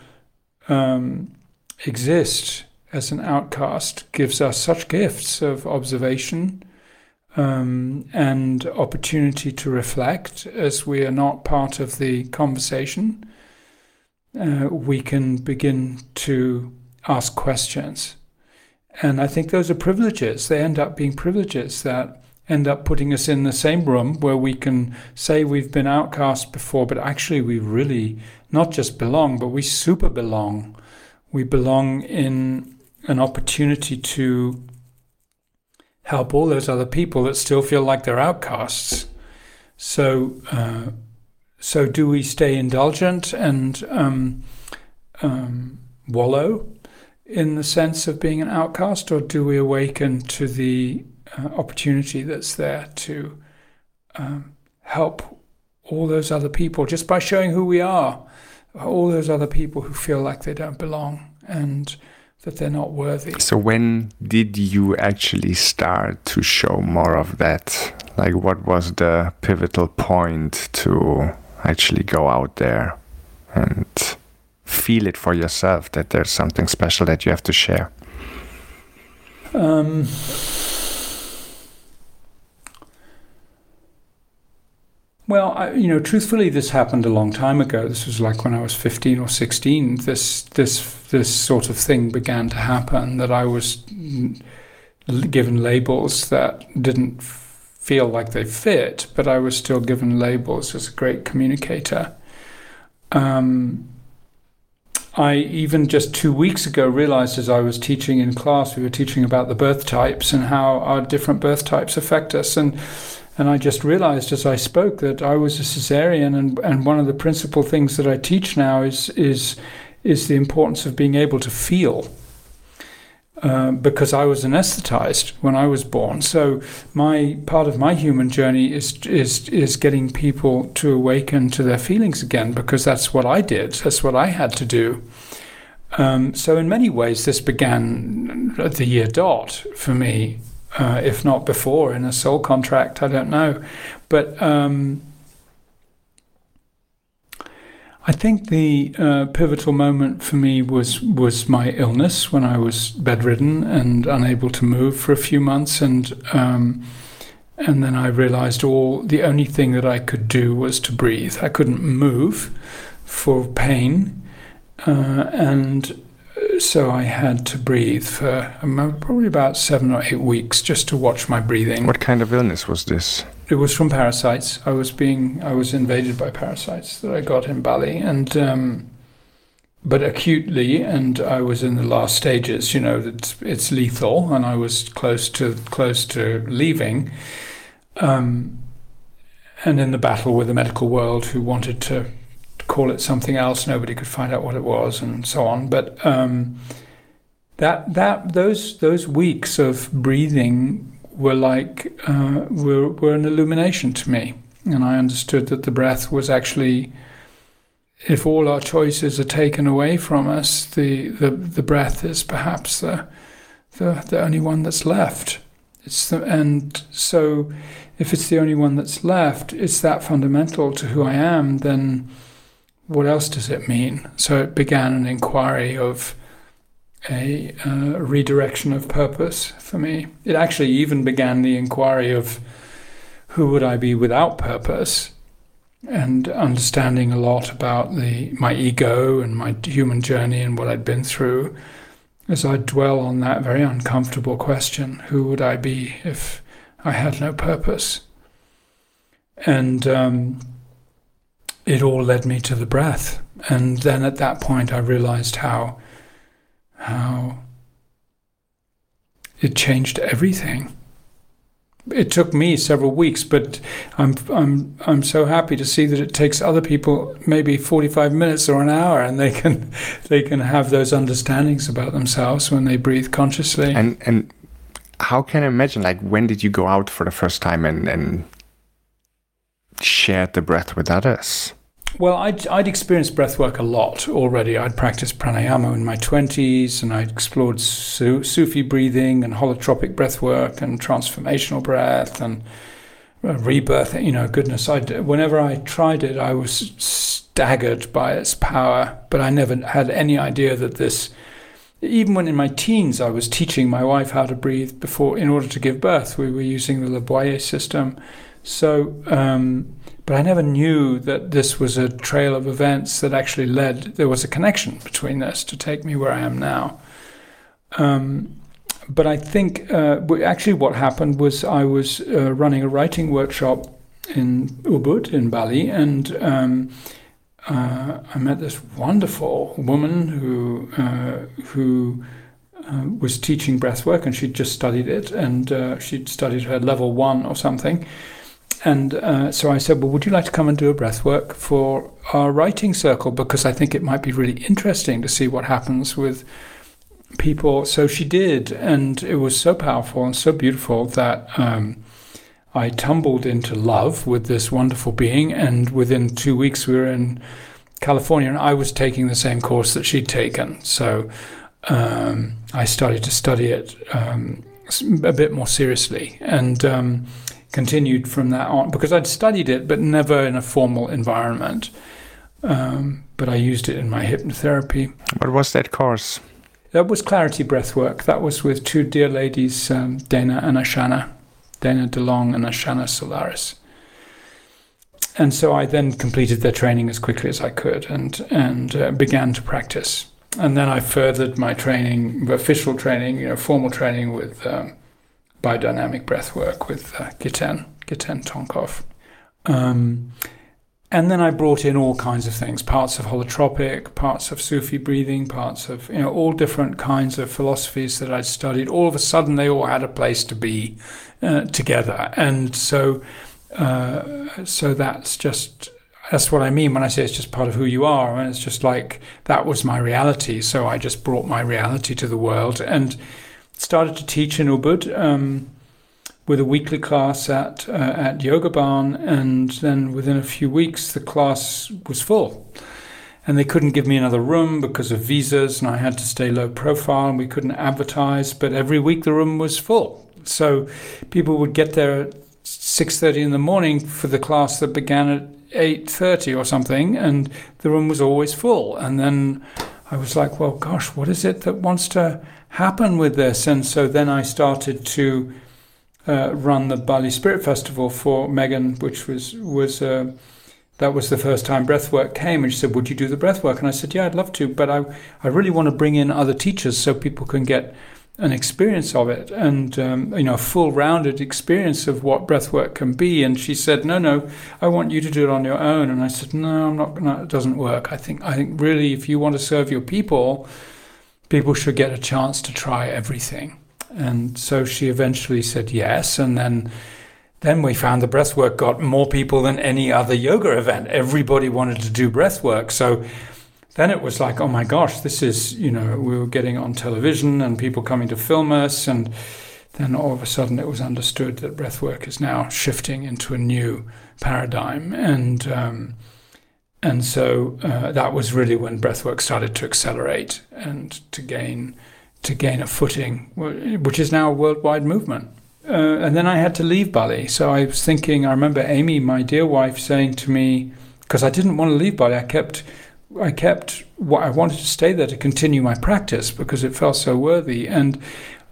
exist as an outcast gives us such gifts of observation and opportunity to reflect. As we are not part of the conversation, we can begin to ask questions. And I think those are privileges. They end up being privileges that end up putting us in the same room where we can say we've been outcast before, but actually we really not just belong, but we super belong. We belong in an opportunity to help all those other people that still feel like they're outcasts. So do we stay indulgent and wallow in the sense of being an outcast, or do we awaken to the opportunity that's there to help all those other people just by showing who we are, all those other people who feel like they don't belong and that they're not worthy. So when did you actually start to show more of that? Like, what was the pivotal point to actually go out there and feel it for yourself, that there's something special that you have to share? Well, truthfully, this happened a long time ago. This was like when I was 15 or 16. This sort of thing began to happen, that I was given labels that didn't feel like they fit, but I was still given labels as a great communicator. I even just 2 weeks ago realized, as I was teaching in class, we were teaching about the birth types and how our different birth types affect us. And I just realized as I spoke that I was a cesarean, and one of the principal things that I teach now is the importance of being able to feel, because I was anesthetized when I was born. So my part of my human journey is getting people to awaken to their feelings again, because that's what I did. That's what I had to do. So in many ways, this began at the year dot for me. If not before, in a soul contract, I don't know. But I think the pivotal moment for me was my illness, when I was bedridden and unable to move for a few months, and And then I realized the only thing that I could do was to breathe. I couldn't move for pain. And so I had to breathe for probably about 7 or 8 weeks just to watch my breathing. What kind of illness was this? It was from parasites. I was invaded by parasites that I got in Bali, and but acutely, and I was in the last stages. It's lethal, and I was close to leaving, and in the battle with the medical world, who wanted to call it something else. Nobody could find out what it was, and so on. But those weeks of breathing were like were an illumination to me, and I understood that the breath was actually, if all our choices are taken away from us, the breath is perhaps the only one that's left. And so if it's the only one that's left, it's that fundamental to who I am, then what else does it mean? So it began an inquiry of a redirection of purpose for me. It actually even began the inquiry of who would I be without purpose, and understanding a lot about my ego and my human journey and what I'd been through, as I dwell on that very uncomfortable question: who would I be if I had no purpose? And it all led me to the breath. And then at that point I realized how it changed everything. It took me several weeks, but I'm so happy to see that it takes other people maybe 45 minutes or an hour, and they can have those understandings about themselves when they breathe consciously. And how can I imagine, like, when did you go out for the first time and shared the breath with others? Well, I'd experienced breathwork a lot already. I'd practiced pranayama in my 20s, and I'd explored Sufi breathing and holotropic breathwork and transformational breath and rebirth. Goodness, whenever I tried it, I was staggered by its power. But I never had any idea that this. Even when in my teens, I was teaching my wife how to breathe in order to give birth. We were using the Le Boyer system. So. But I never knew that this was a trail of events that actually there was a connection between this to take me where I am now. But I think actually what happened was I was running a writing workshop in Ubud in Bali, and I met this wonderful woman who was teaching breathwork, and she'd just studied it, and she'd studied her level 1 or something. And so I said, well, would you like to come and do a breathwork for our writing circle? Because I think it might be really interesting to see what happens with people. So she did, and it was so powerful and so beautiful that I tumbled into love with this wonderful being. And within 2 weeks, we were in California, and I was taking the same course that she'd taken. So I started to study it a bit more seriously, and continued from that on, because I'd studied it, but never in a formal environment. But I used it in my hypnotherapy. What was that course? That was Clarity Breathwork. That was with 2 dear ladies, Dana and Ashana, Dana DeLong and Ashana Solaris. And so I then completed their training as quickly as I could, and began to practice. And then I furthered my training, official training, formal training with biodynamic breathwork with Giten Tonkov. And then I brought in all kinds of things, parts of holotropic, parts of Sufi breathing, parts of, all different kinds of philosophies that I'd studied. All of a sudden, they all had a place to be together. And so that's what I mean when I say it's just part of who you are. And it's just like, that was my reality. So I just brought my reality to the world and started to teach in Ubud with a weekly class at Yoga Barn, and then within a few weeks the class was full, and they couldn't give me another room because of visas, and I had to stay low profile, and we couldn't advertise. But every week the room was full, so people would get there at 6:30 in the morning for the class that began at 8:30 or something, and the room was always full. And then I was like, well, gosh, what is it that wants to happen with this? And so then I started to run the Bali Spirit Festival for Megan, which was that was the first time breathwork came, and she said, "Would you do the breathwork?" And I said, "Yeah, I'd love to, but I really want to bring in other teachers so people can get an experience of it, and a full rounded experience of what breathwork can be." And she said, "No, I want you to do it on your own." And I said, "No, I'm not. No, it doesn't work. I think really, if you want to serve your people should get a chance to try everything." And so she eventually said yes, and then we found the breathwork got more people than any other yoga event. Everybody wanted to do breathwork, so then it was like, oh my gosh, this is, we were getting on television and people coming to film us, and then all of a sudden it was understood that breathwork is now shifting into a new paradigm, and so that was really when breathwork started to accelerate and to gain a footing, which is now a worldwide movement. And then I had to leave Bali. So I was thinking, I remember Amy, my dear wife, saying to me, because I didn't want to leave Bali, I wanted to stay there to continue my practice because it felt so worthy. And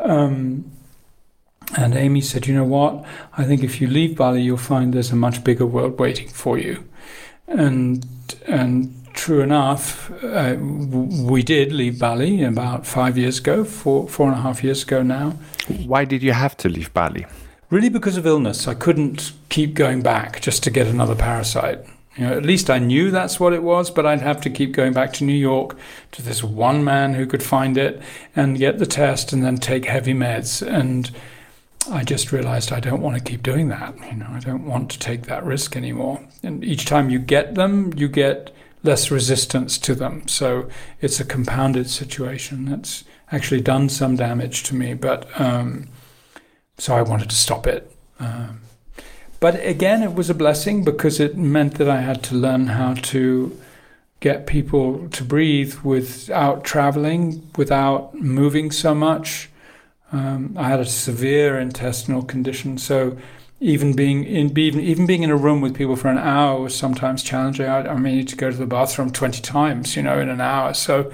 Amy said, "You know what? I think if you leave Bali, you'll find there's a much bigger world waiting for you." And true enough, we did leave Bali about 5 years ago, 4.5 years ago now. Why did you have to leave Bali? Really because of illness. I couldn't keep going back just to get another parasite. At least I knew that's what it was, but I'd have to keep going back to New York to this one man who could find it and get the test and then take heavy meds. And I just realized I don't want to keep doing that. I don't want to take that risk anymore. And each time you get them, you get less resistance to them. So it's a compounded situation that's actually done some damage to me. But so I wanted to stop it. But again, it was a blessing because it meant that I had to learn how to get people to breathe without traveling, without moving so much. I had a severe intestinal condition, so even being in a room with people for an hour was sometimes challenging. I need to go to the bathroom 20 times, in an hour. So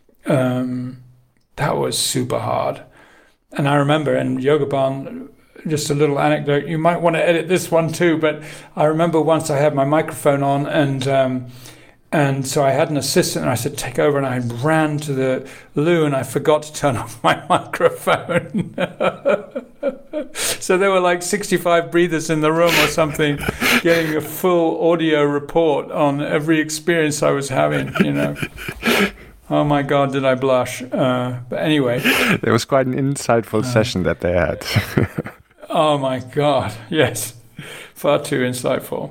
that was super hard. And I remember in Yoga Barn, just a little anecdote, you might want to edit this one too, but I remember once I had my microphone on and so I had an assistant and I said, take over, and I ran to the loo and I forgot to turn off my microphone. So there were like 65 breathers in the room or something, getting a full audio report on every experience I was having, Oh my God, did I blush. But anyway. It was quite an insightful session that they had. Oh my God, yes. Far too insightful.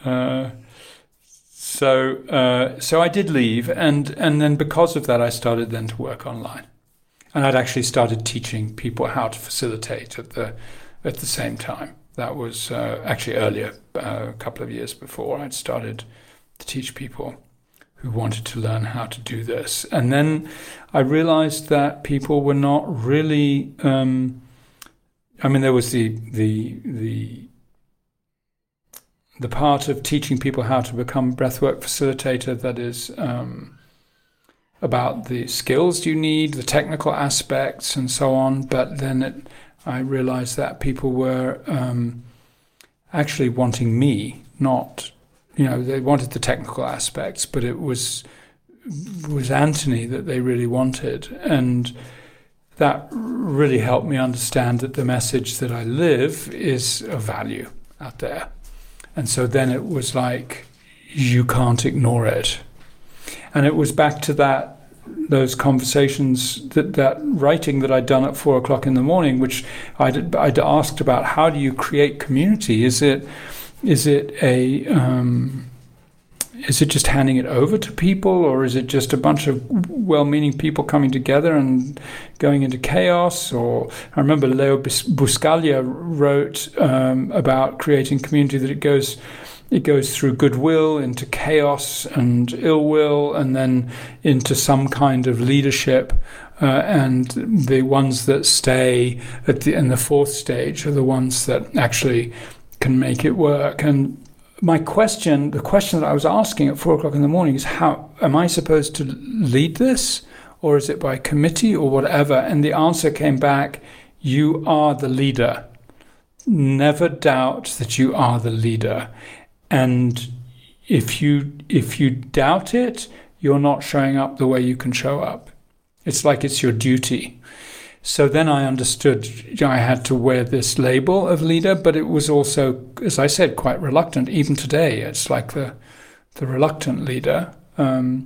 So I did leave, and then because of that, I started then to work online. And I'd actually started teaching people how to facilitate at the same time. That was actually earlier, a couple of years before, I'd started to teach people who wanted to learn how to do this. And then I realized that people were not really, there was the part of teaching people how to become breathwork facilitator that is about the skills you need, the technical aspects and so on. But then I realized that people were actually wanting me, not, they wanted the technical aspects, but it was Anthony that they really wanted. And that really helped me understand that the message that I live is of value out there. And so then it was like, you can't ignore it. And it was back to those conversations, that writing that I'd done at 4:00 in the morning, which I'd asked about, how do you create community? Is it just handing it over to people, or is it just a bunch of well-meaning people coming together and going into chaos? Or I remember Leo Buscaglia wrote about creating community, that it goes through goodwill into chaos and ill will, and then into some kind of leadership. And the ones that stay in the fourth stage are the ones that actually can make it work. And the question that I was asking at 4:00 in the morning is, how am I supposed to lead this, or is it by committee or whatever? And the answer came back, you are the leader. never doubt that you are the leader. And if you doubt it, you're not showing up the way you can show up. It's like it's your duty. So then I understood I had to wear this label of leader, but it was also, as I said, quite reluctant. Even today, it's like the reluctant leader. And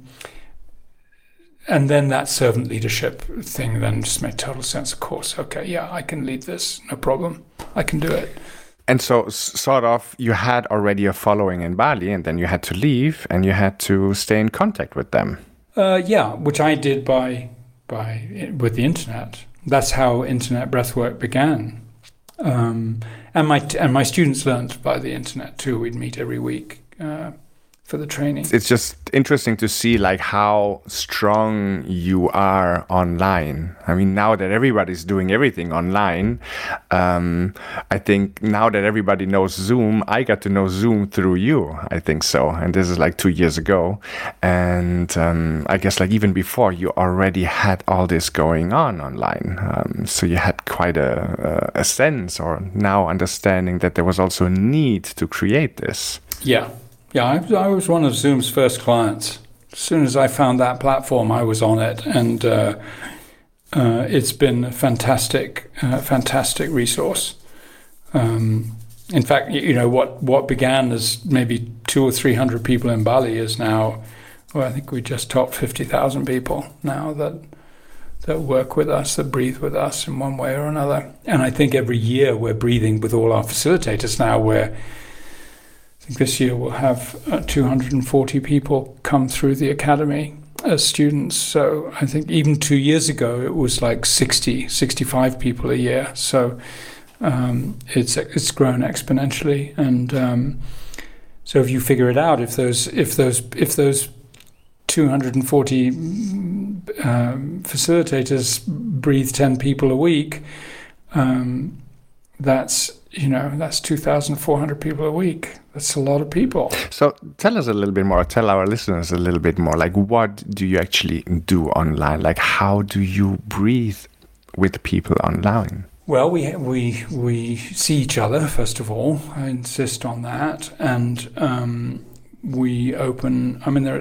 then that servant leadership thing then just made total sense. Of course, okay, yeah, I can lead this, no problem. I can do it. And so, sort of, you had already a following in Bali, and then you had to leave, and you had to stay in contact with them. Yeah, which I did with the internet. That's how internet breathwork began. And my students learned by the internet too. We'd meet every week for the training. It's just interesting to see like how strong you are online. I mean, now that everybody's doing everything online, I think now that everybody knows Zoom, I got to know Zoom through you. I think so. And this is like 2 years ago. And I guess like even before, you already had all this going on online. So you had quite a sense or now understanding that there was also a need to create this. Yeah. Yeah, I was one of Zoom's first clients. As soon as I found that platform, I was on it, and it's been a fantastic resource. In fact, what began as maybe 200 or 300 people in Bali is now, I think we just topped 50,000 people now that work with us, that breathe with us in one way or another. And I think every year we're breathing with all our facilitators now. I think this year we'll have 240 people come through the academy as students. So I think even 2 years ago it was like 65 people a year. So it's grown exponentially. And so if you figure it out, if those 240 facilitators breathe 10 people a week, that's 2,400 people a week. That's a lot of people. So tell us a little bit more, tell our listeners a little bit more, like what do you actually do online? Like how do you breathe with people online? Well, we see each other, first of all. I insist on that. And we open,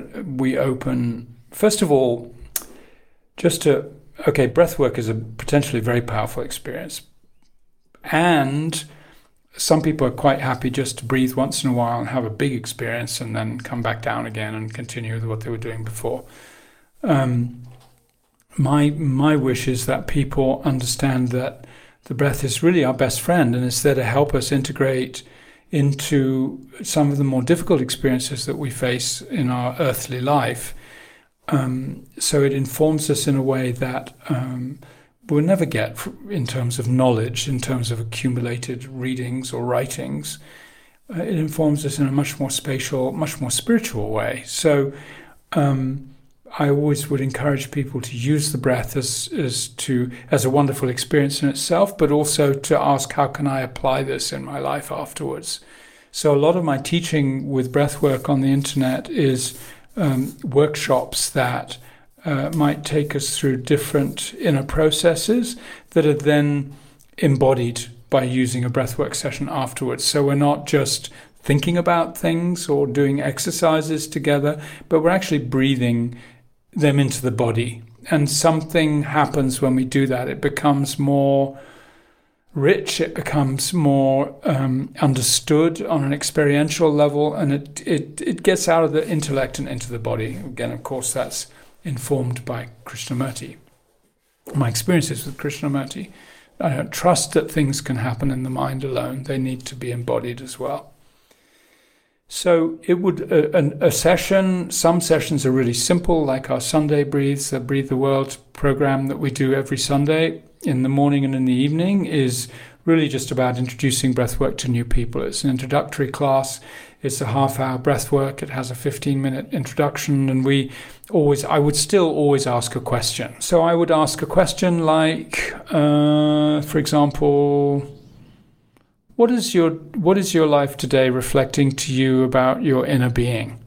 first of all, breathwork is a potentially very powerful experience. And some people are quite happy just to breathe once in a while and have a big experience and then come back down again and continue with what they were doing before. My wish is that people understand that the breath is really our best friend and it's there to help us integrate into some of the more difficult experiences that we face in our earthly life. So it informs us in a way that we'll never get in terms of knowledge, in terms of accumulated readings or writings. It informs us in a much more spatial, much more spiritual way. So I always would encourage people to use the breath as a wonderful experience in itself, but also to ask, how can I apply this in my life afterwards? So a lot of my teaching with breathwork on the internet is workshops that might take us through different inner processes that are then embodied by using a breathwork session afterwards. So we're not just thinking about things or doing exercises together, but we're actually breathing them into the body. And something happens when we do that. It becomes more rich, it becomes more understood on an experiential level, and it gets out of the intellect and into the body. Again, of course, that's informed by Krishnamurti. My experiences with Krishnamurti, I don't trust that things can happen in the mind alone. They need to be embodied as well. So it would a session. Some sessions are really simple, like our Sunday Breathes, the Breathe the World program that we do every Sunday in the morning and in the evening, is really just about introducing breathwork to new people. It's an introductory class. It's a half-hour breathwork. It has a 15-minute introduction, and I would still always ask a question. So I would ask a question like, for example, what is your life today reflecting to you about your inner being?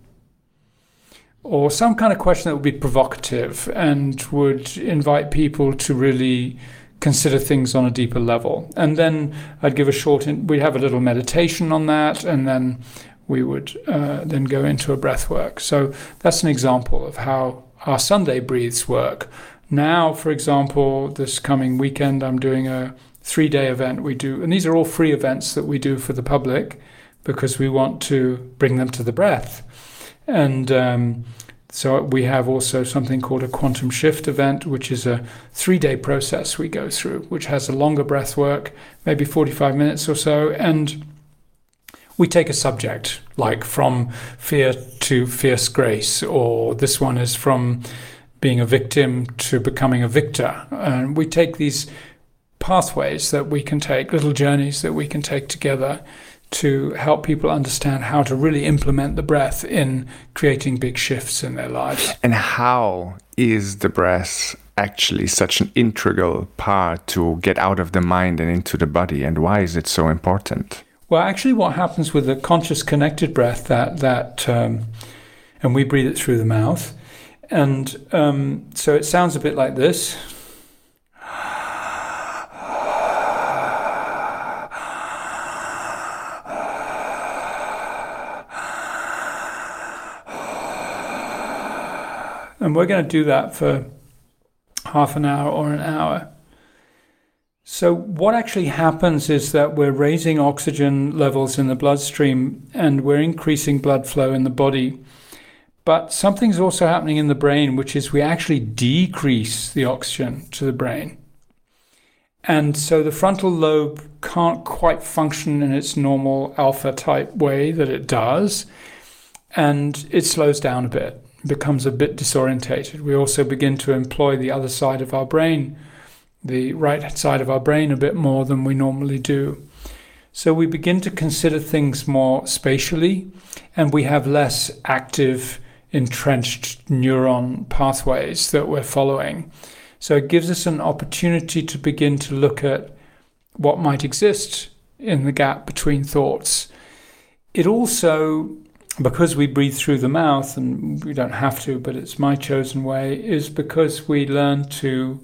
Or some kind of question that would be provocative and would invite people to really consider things on a deeper level. And then I'd give we'd have a little meditation on that, and then we would then go into a breath work. So that's an example of how our Sunday breathes work. Now, for example, this coming weekend, I'm doing a 3-day event we do, and these are all free events that we do for the public because we want to bring them to the breath. And so we have also something called a quantum shift event, which is a 3-day process we go through, which has a longer breath work, maybe 45 minutes or so. And we take a subject, like from fear to fierce grace, or this one is from being a victim to becoming a victor. And we take these pathways that we can take, little journeys that we can take together to help people understand how to really implement the breath in creating big shifts in their lives. And how is the breath actually such an integral part to get out of the mind and into the body, and why is it so important? Well, actually what happens with the conscious connected breath, and we breathe it through the mouth, and so it sounds a bit like this. And we're going to do that for half an hour or an hour. So what actually happens is that we're raising oxygen levels in the bloodstream and we're increasing blood flow in the body. But something's also happening in the brain, which is we actually decrease the oxygen to the brain. And so the frontal lobe can't quite function in its normal alpha type way that it does. And it slows down a bit, becomes a bit disorientated. We also begin to employ the other side of our brain, the right side of our brain, a bit more than we normally do. So we begin to consider things more spatially, and we have less active, entrenched neuron pathways that we're following. So it gives us an opportunity to begin to look at what might exist in the gap between thoughts. It also, because we breathe through the mouth, and we don't have to, but it's my chosen way, is because we learn to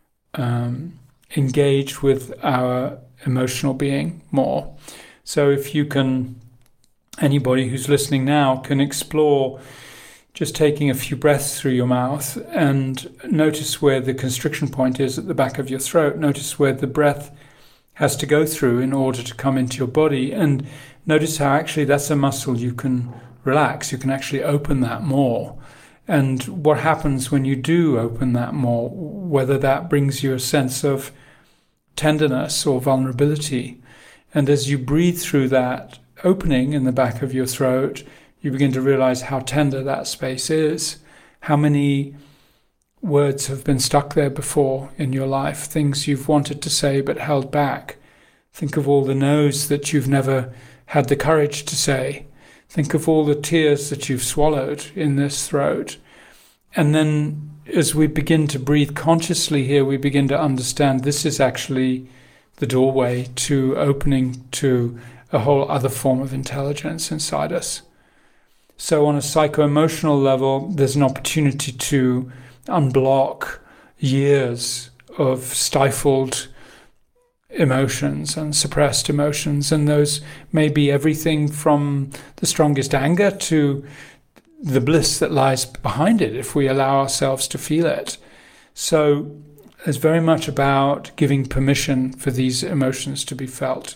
engage with our emotional being more. So if you can, anybody who's listening now can explore just taking a few breaths through your mouth and notice where the constriction point is at the back of your throat. Notice where the breath has to go through in order to come into your body, and notice how actually that's a muscle you can relax. You can actually open that more. And what happens when you do open that more, whether that brings you a sense of tenderness or vulnerability. And as you breathe through that opening in the back of your throat, you begin to realize how tender that space is, how many words have been stuck there before in your life, things you've wanted to say but held back. Think of all the no's that you've never had the courage to say. Think of all the tears that you've swallowed in this throat. And then as we begin to breathe consciously here, we begin to understand this is actually the doorway to opening to a whole other form of intelligence inside us. So on a psycho-emotional level, there's an opportunity to unblock years of stifled emotions and suppressed emotions, and those may be everything from the strongest anger to the bliss that lies behind it if we allow ourselves to feel it. So it's very much about giving permission for these emotions to be felt.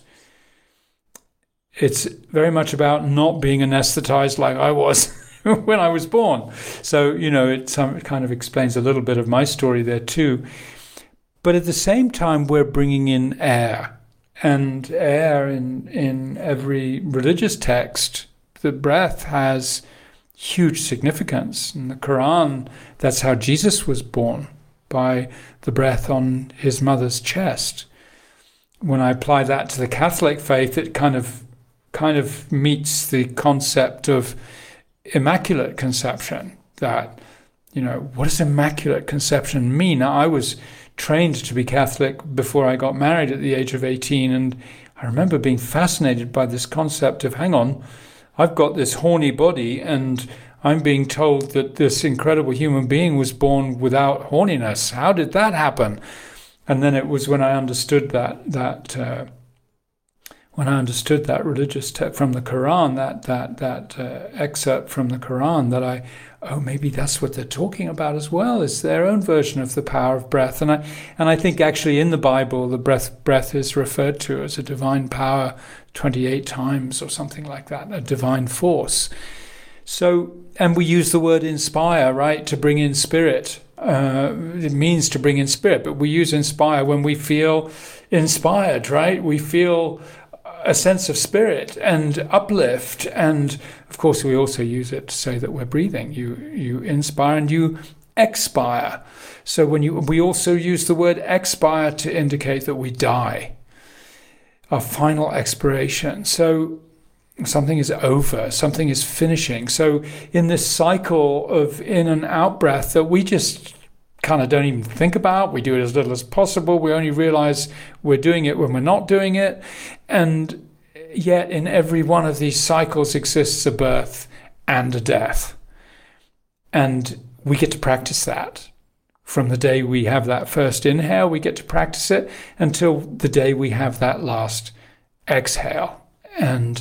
It's very much about not being anesthetized like I was when I was born. So, it kind of explains a little bit of my story there too. But at the same time, we're bringing in air. And air in every religious text, the breath has huge significance. In the Quran, that's how Jesus was born, by the breath on his mother's chest. When I apply that to the Catholic faith, it kind of meets the concept of immaculate conception. That, what does immaculate conception mean? Now, I was trained to be Catholic before I got married at the age of 18, and I remember being fascinated by this concept of, hang on, I've got this horny body and I'm being told that this incredible human being was born without horniness. How did that happen? And then it was when I understood that religious text from the Quran, that excerpt from the Quran, that maybe that's what they're talking about as well, is their own version of the power of breath. And I think actually in the Bible, the breath is referred to as a divine power 28 times or something like that, a divine force. So, and we use the word inspire, right, to bring in spirit. It means to bring in spirit, but we use inspire when we feel inspired, right? We feel a sense of spirit and uplift, and of course we also use it to say that we're breathing. You inspire and you expire. So we also use the word expire to indicate that we die, our final expiration. So something is over, something is finishing. So in this cycle of in and out breath that we just kind of don't even think about, we do it as little as possible. We only realize we're doing it when we're not doing it. And yet in every one of these cycles exists a birth and a death. And we get to practice that. From the day we have that first inhale, we get to practice it until the day we have that last exhale. And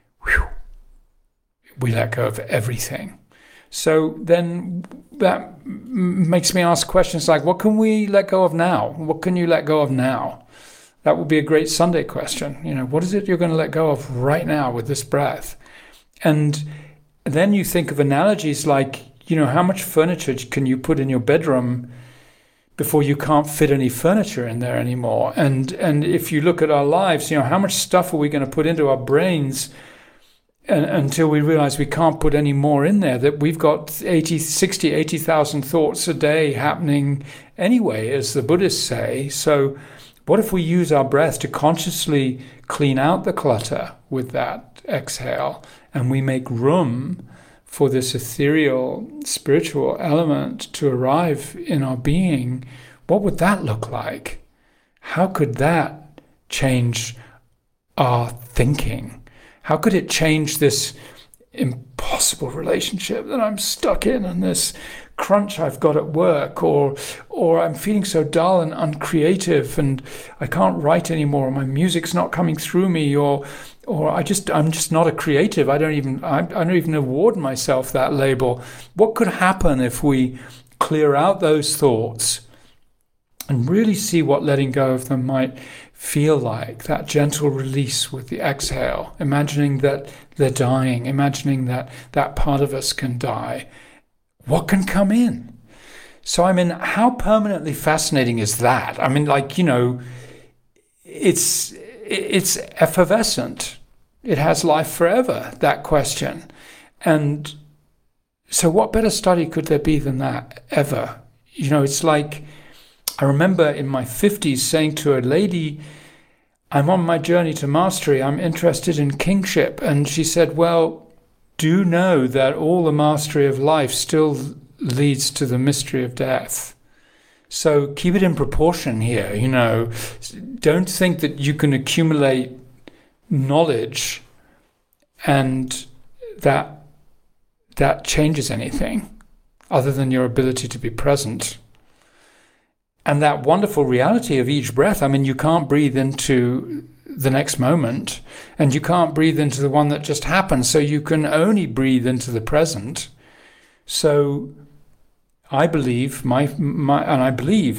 we let go of everything. So then that makes me ask questions like, what can we let go of now? What can you let go of now? That would be a great Sunday question. What is it you're going to let go of right now with this breath? And then you think of analogies like, how much furniture can you put in your bedroom before you can't fit any furniture in there anymore? And if you look at our lives, how much stuff are we going to put into our brains until we realize we can't put any more in there, that we've got 80,000 thoughts a day happening anyway, as the Buddhists say. So what if we use our breath to consciously clean out the clutter with that exhale, and we make room for this ethereal spiritual element to arrive in our being? What would that look like? How could that change our thinking? How could it change this impossible relationship that I'm stuck in, and this crunch I've got at work, or I'm feeling so dull and uncreative and I can't write anymore, or my music's not coming through me, or I'm just not a creative. I don't even award myself that label. What could happen if we clear out those thoughts and really see what letting go of them might feel like, that gentle release with the exhale, imagining that they're dying, imagining that that part of us can die. What can come in? So, how permanently fascinating is that? It's effervescent. It has life forever, that question. And so what better study could there be than that, ever? It's like, I remember in my 50s saying to a lady, I'm on my journey to mastery, I'm interested in kingship. And she said, well, do know that all the mastery of life still leads to the mystery of death. So keep it in proportion here, Don't think that you can accumulate knowledge and that changes anything other than your ability to be present. And that wonderful reality of each breath, you can't breathe into the next moment, and you can't breathe into the one that just happened, so you can only breathe into the present. So I believe, I believe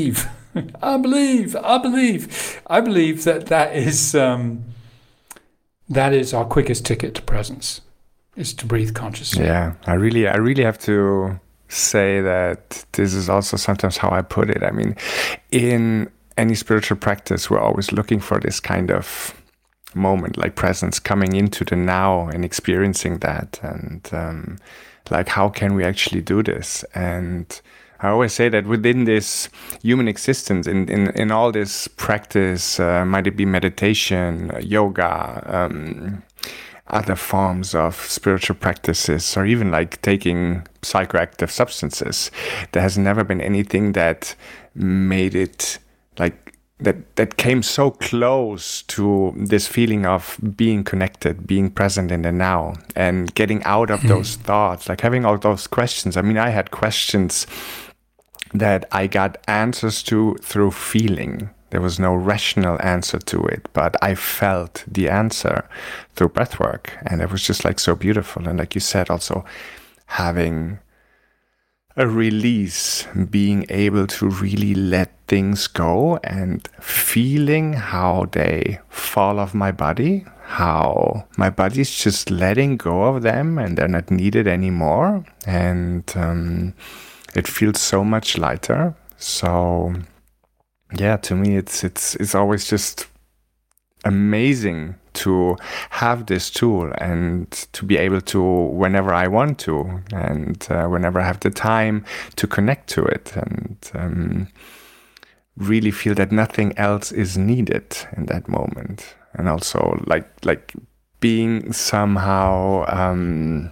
that is our quickest ticket to presence, is to breathe consciously. Yeah, I really have to say that this is also sometimes how I put it. In any spiritual practice, we're always looking for this kind of moment, like presence, coming into the now and experiencing that. And how can we actually do this? And I always say that within this human existence, in all this practice, might it be meditation, yoga, other forms of spiritual practices, or even like taking psychoactive substances, there has never been anything that made it like that came so close to this feeling of being connected, being present in the now, and getting out of those thoughts, like having all those questions. I had questions that I got answers to through feeling. There was no rational answer to it, but I felt the answer through breathwork. And it was just like so beautiful. And like you said, also having a release, being able to really let things go and feeling how they fall off my body, how my body's just letting go of them and they're not needed anymore. And it feels so much lighter. So yeah, to me, it's always just amazing to have this tool and to be able to, whenever I want to, and whenever I have the time, to connect to it and really feel that nothing else is needed in that moment. And also like being somehow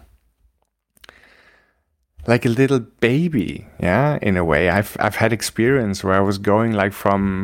like a little baby, yeah, in a way. I've had experience where I was going like from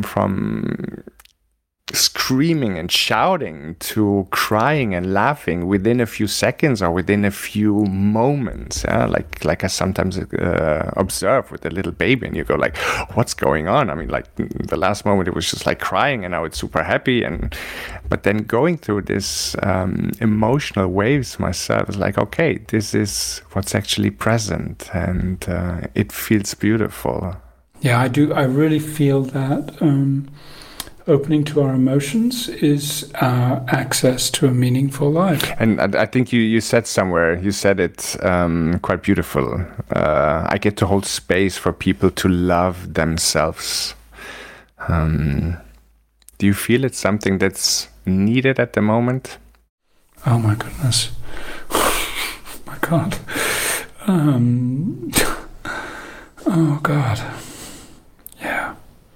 screaming and shouting to crying and laughing within a few seconds or within a few moments, yeah? like I sometimes observe with a little baby, and you go like, what's going on? I mean, like the last moment it was just like crying, and now it's super happy, but then going through this emotional waves myself is like, okay, this is what's actually present, and it feels beautiful. Yeah, I do. I really feel that opening to our emotions is access to a meaningful life. And I think you said somewhere, you said it quite beautiful. I get to hold space for people to love themselves. Do you feel it's something that's needed at the moment? Oh my goodness. My God. Oh God. Yeah.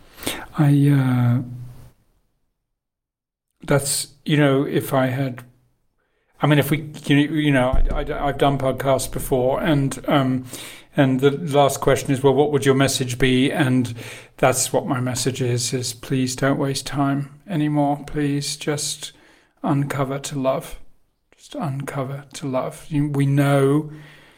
That's, if I had, if we, I've done podcasts before, and the last question is, well, what would your message be? And that's what my message is please don't waste time anymore. Please just uncover to love. Just uncover to love. We know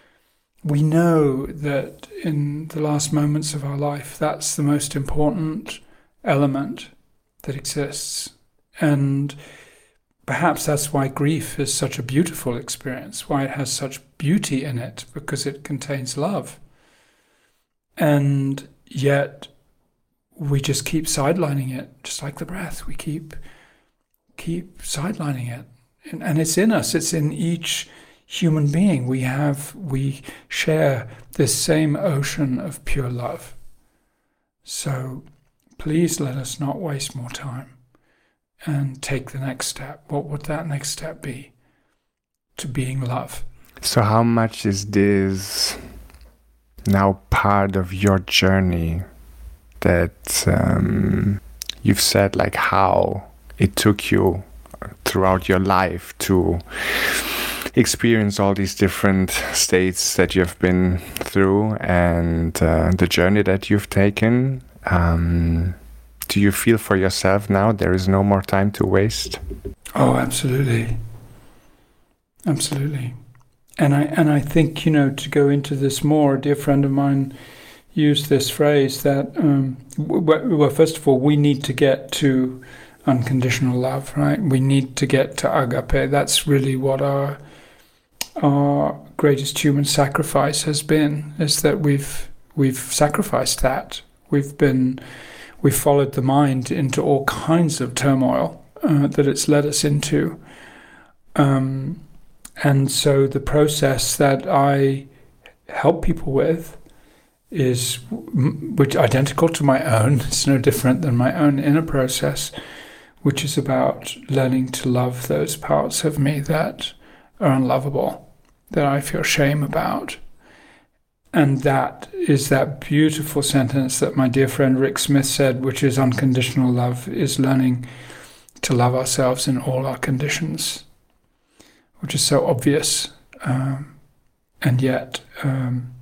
that in the last moments of our life, that's the most important element that exists. And perhaps that's why grief is such a beautiful experience, why it has such beauty in it, because it contains love. And yet we just keep sidelining it, just like the breath. We keep sidelining it. And it's in us, it's in each human being. We share this same ocean of pure love. So please let us not waste more time and take the next step. What would that next step be? To being love. So how much is this now part of your journey, that you've said like how it took you throughout your life to experience all these different states that you've been through, and the journey that you've taken? Do you feel for yourself now there is no more time to waste? Oh, absolutely. Absolutely. And I think, to go into this more, a dear friend of mine used this phrase that, well, first of all, we need to get to unconditional love, right? We need to get to agape. That's really what our greatest human sacrifice has been, is that we've sacrificed that. We've followed the mind into all kinds of turmoil that it's led us into. And so the process that I help people with is which identical to my own. It's no different than my own inner process, which is about learning to love those parts of me that are unlovable, that I feel shame about. And that is that beautiful sentence that my dear friend Rick Smith said, which is unconditional love is learning to love ourselves in all our conditions, which is so obvious, and yet an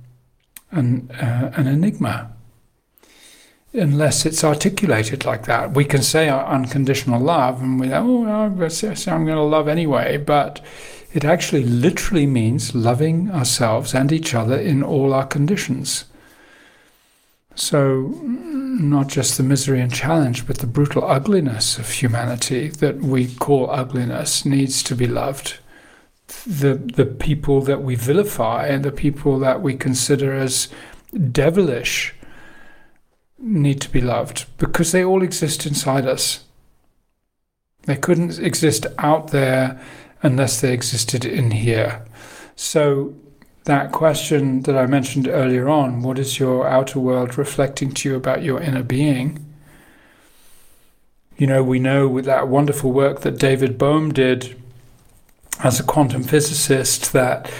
enigma. Unless it's articulated like that. We can say our unconditional love, and we go, I'm going to love anyway, but it actually literally means loving ourselves and each other in all our conditions. So not just the misery and challenge, but the brutal ugliness of humanity that we call ugliness needs to be loved. The people that we vilify and the people that we consider as devilish need to be loved because they all exist inside us. They couldn't exist out there unless they existed in here. So that question that I mentioned earlier on, what is your outer world reflecting to you about your inner being? You know, we know with that wonderful work that David Bohm did as a quantum physicist that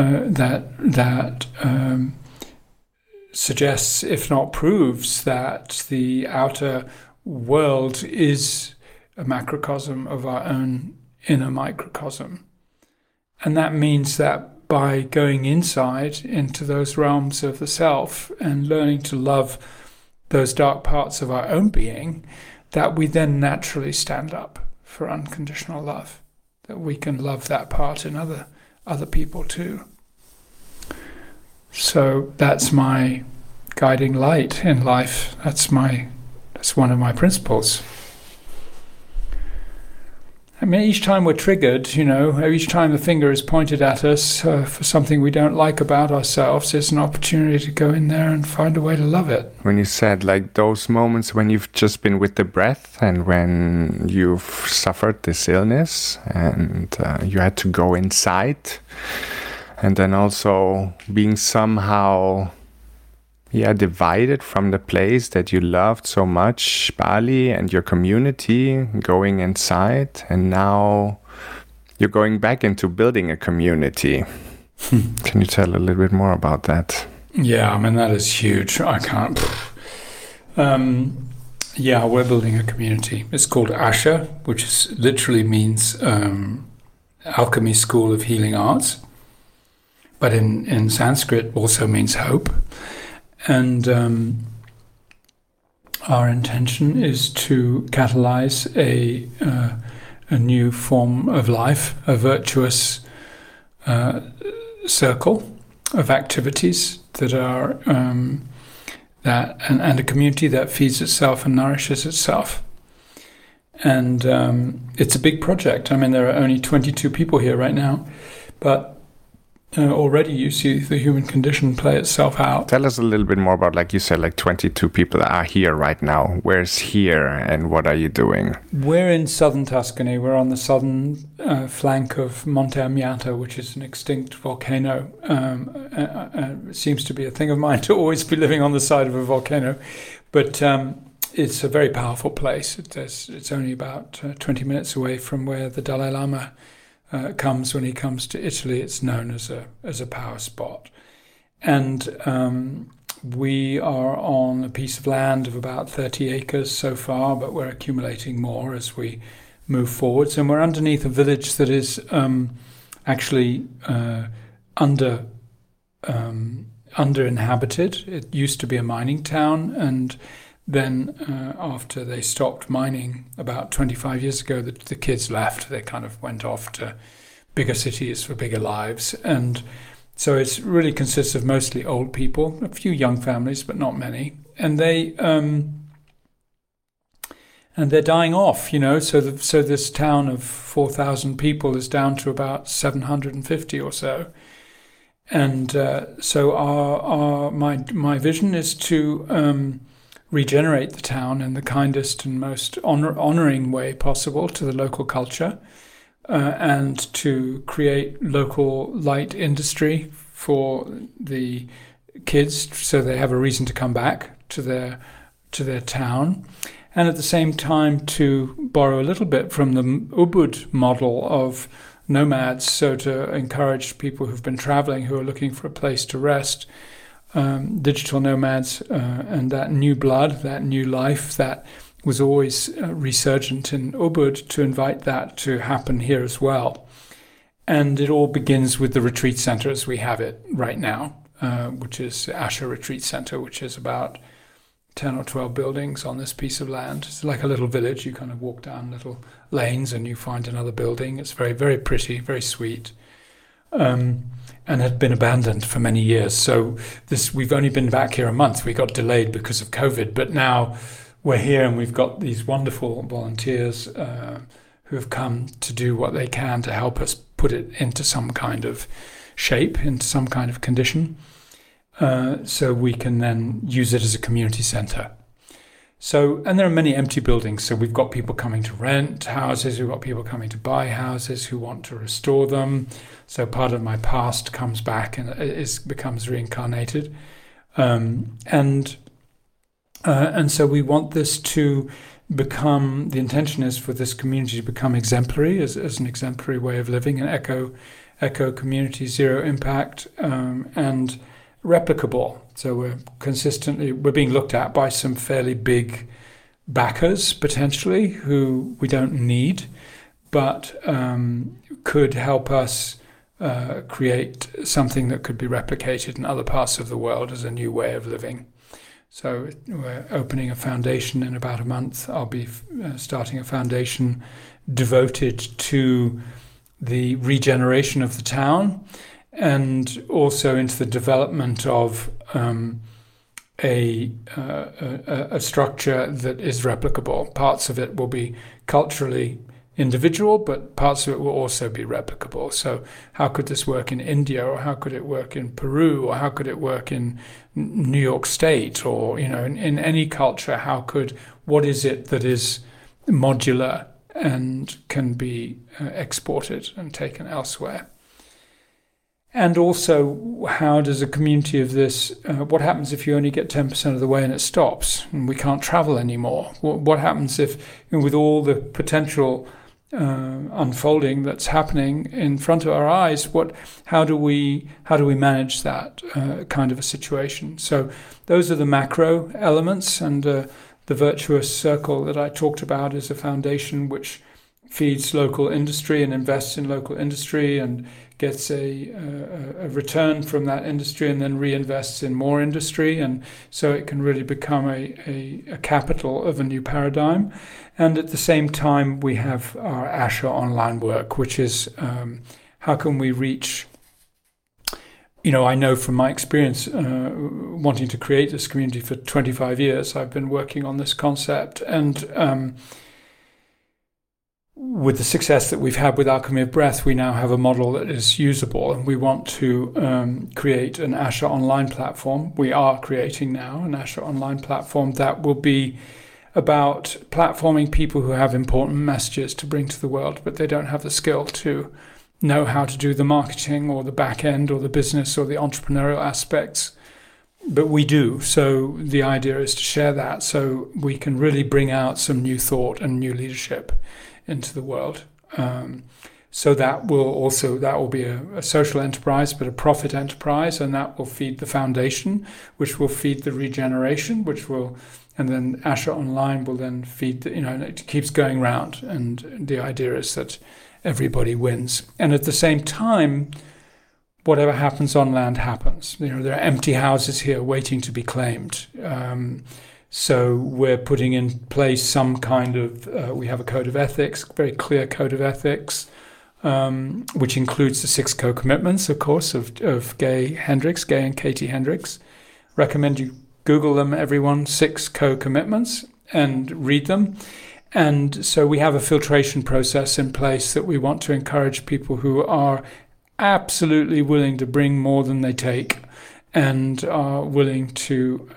suggests, if not proves, that the outer world is a macrocosm of our own inner microcosm. And that means that by going inside into those realms of the self and learning to love those dark parts of our own being, that we then naturally stand up for unconditional love, that we can love that part in other people too. So that's my guiding light in life. That's one of my principles. I mean, each time we're triggered, you know, each time the finger is pointed at us for something we don't like about ourselves, it's an opportunity to go in there and find a way to love it. When you said like those moments when you've just been with the breath and when you've suffered this illness and you had to go inside, and then also being somehow divided from the place that you loved so much, Bali and your community, going inside, and now you're going back into building a community. Can you tell a little bit more about that? Yeah, I mean, that is huge. I can't. We're building a community. It's called Asha, which literally means Alchemy School of Healing Arts, but in Sanskrit also means hope. And our intention is to catalyze a new form of life, a virtuous circle of activities that are and a community that feeds itself and nourishes itself. And it's a big project. I mean, there are only 22 people here right now, but already you see the human condition play itself out. Tell us a little bit more about, like you said, like 22 people are here right now. Where's here and what are you doing? We're in southern Tuscany. We're on the southern flank of Monte Amiata, which is an extinct volcano. It seems to be a thing of mine to always be living on the side of a volcano. But it's a very powerful place. It's only about 20 minutes away from where the Dalai Lama comes when he comes to Italy. It's known as a power spot, and we are on a piece of land of about 30 acres so far, but we're accumulating more as we move forwards. And we're underneath a village that is actually under inhabited. It used to be a mining town, and then after they stopped mining about 25 years ago, the kids left. They kind of went off to bigger cities for bigger lives. And so it really consists of mostly old people, a few young families, but not many. And they're dying off, you know. So this town of 4,000 people is down to about 750 or so. And so my vision is to regenerate the town in the kindest and most honoring way possible to the local culture, and to create local light industry for the kids so they have a reason to come back to their town, and at the same time to borrow a little bit from the Ubud model of nomads, so to encourage people who've been traveling, who are looking for a place to rest, digital nomads, and that new blood, that new life that was always resurgent in Ubud, to invite that to happen here as well. And it all begins with the retreat center as we have it right now, which is Asha Retreat Center, which is about 10 or 12 buildings on this piece of land. It's like a little village. You kind of walk down little lanes and you find another building. It's very, very pretty, very sweet. and had been abandoned for many years. So we've only been back here a month. We got delayed because of COVID, but now we're here and we've got these wonderful volunteers who have come to do what they can to help us put it into some kind of shape, into some kind of condition, so we can then use it as a community centre. So, and there are many empty buildings. So we've got people coming to rent houses, we've got people coming to buy houses who want to restore them. So part of my past comes back and becomes reincarnated. And so we want this to become, the intention is for this community to become exemplary, as an exemplary way of living, an eco community, zero impact, and replicable. So we're being looked at by some fairly big backers, potentially, who we don't need, but could help us create something that could be replicated in other parts of the world as a new way of living. So we're opening a foundation in about a month. I'll be starting a foundation devoted to the regeneration of the town, and also into the development of a structure that is replicable. Parts of it will be culturally individual, but parts of it will also be replicable. So how could this work in India, or how could it work in Peru, or how could it work in New York State, or in any culture? What is it that is modular and can be exported and taken elsewhere? And also, how does a community of this, what happens if you only get 10% of the way and it stops and we can't travel anymore? What happens if, with all the potential unfolding that's happening in front of our eyes, how do we manage that kind of a situation? So those are the macro elements, and the virtuous circle that I talked about is a foundation which feeds local industry and invests in local industry and gets a return from that industry and then reinvests in more industry, and so it can really become a capital of a new paradigm. And at the same time, we have our Asher online work, which is how can we reach, I know from my experience wanting to create this community for 25 years, I've been working on this concept, and with the success that we've had with Alchemy of Breath, we now have a model that is usable, and we want to create an Asher online platform. We are creating now an Asher online platform that will be about platforming people who have important messages to bring to the world, but they don't have the skill to know how to do the marketing or the back end or the business or the entrepreneurial aspects. But we do. So the idea is to share that so we can really bring out some new thought and new leadership into the world. So that will be a social enterprise, but a profit enterprise, and that will feed the foundation, which will feed the regeneration, and then Asher Online will then feed and it keeps going round. And the idea is that everybody wins. And at the same time, whatever happens on land happens. There are empty houses here waiting to be claimed. So we're putting in place some kind of, we have a code of ethics, very clear code of ethics, which includes the 6 co-commitments, of course, of Gay and Katie Hendricks. Recommend you Google them, everyone, 6 co-commitments, and read them. And so we have a filtration process in place that we want to encourage people who are absolutely willing to bring more than they take and are willing to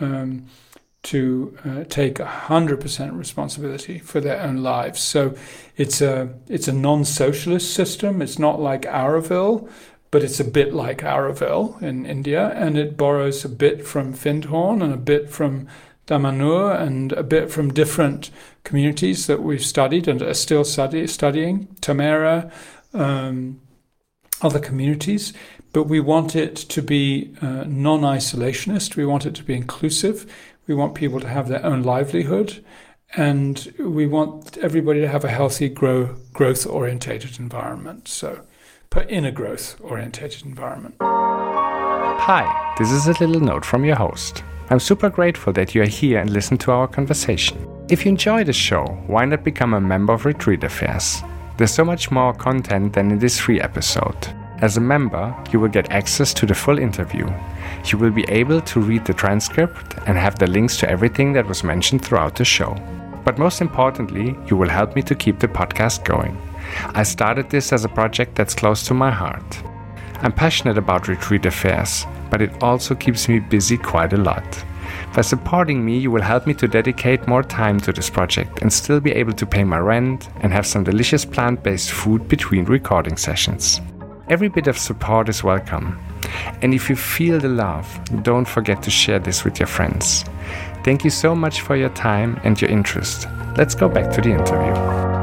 take 100% responsibility for their own lives. So it's a non-socialist system. It's not like Auroville, but it's a bit like Auroville in India, and it borrows a bit from Findhorn and a bit from Damanhur and a bit from different communities that we've studied and are still studying, Tamera, other communities. But we want it to be non-isolationist. We want it to be inclusive. We want people to have their own livelihood, and we want everybody to have a healthy, growth-orientated environment. So, in a growth-orientated environment. Hi, this is a little note from your host. I'm super grateful that you are here and listen to our conversation. If you enjoy the show, why not become a member of Retreat Affairs? There's so much more content than in this free episode. As a member, you will get access to the full interview. You will be able to read the transcript and have the links to everything that was mentioned throughout the show. But most importantly, you will help me to keep the podcast going. I started this as a project that's close to my heart. I'm passionate about retreat affairs, but it also keeps me busy quite a lot. By supporting me, you will help me to dedicate more time to this project and still be able to pay my rent and have some delicious plant-based food between recording sessions. Every bit of support is welcome. And if you feel the love, don't forget to share this with your friends. Thank you so much for your time and your interest. Let's go back to the interview.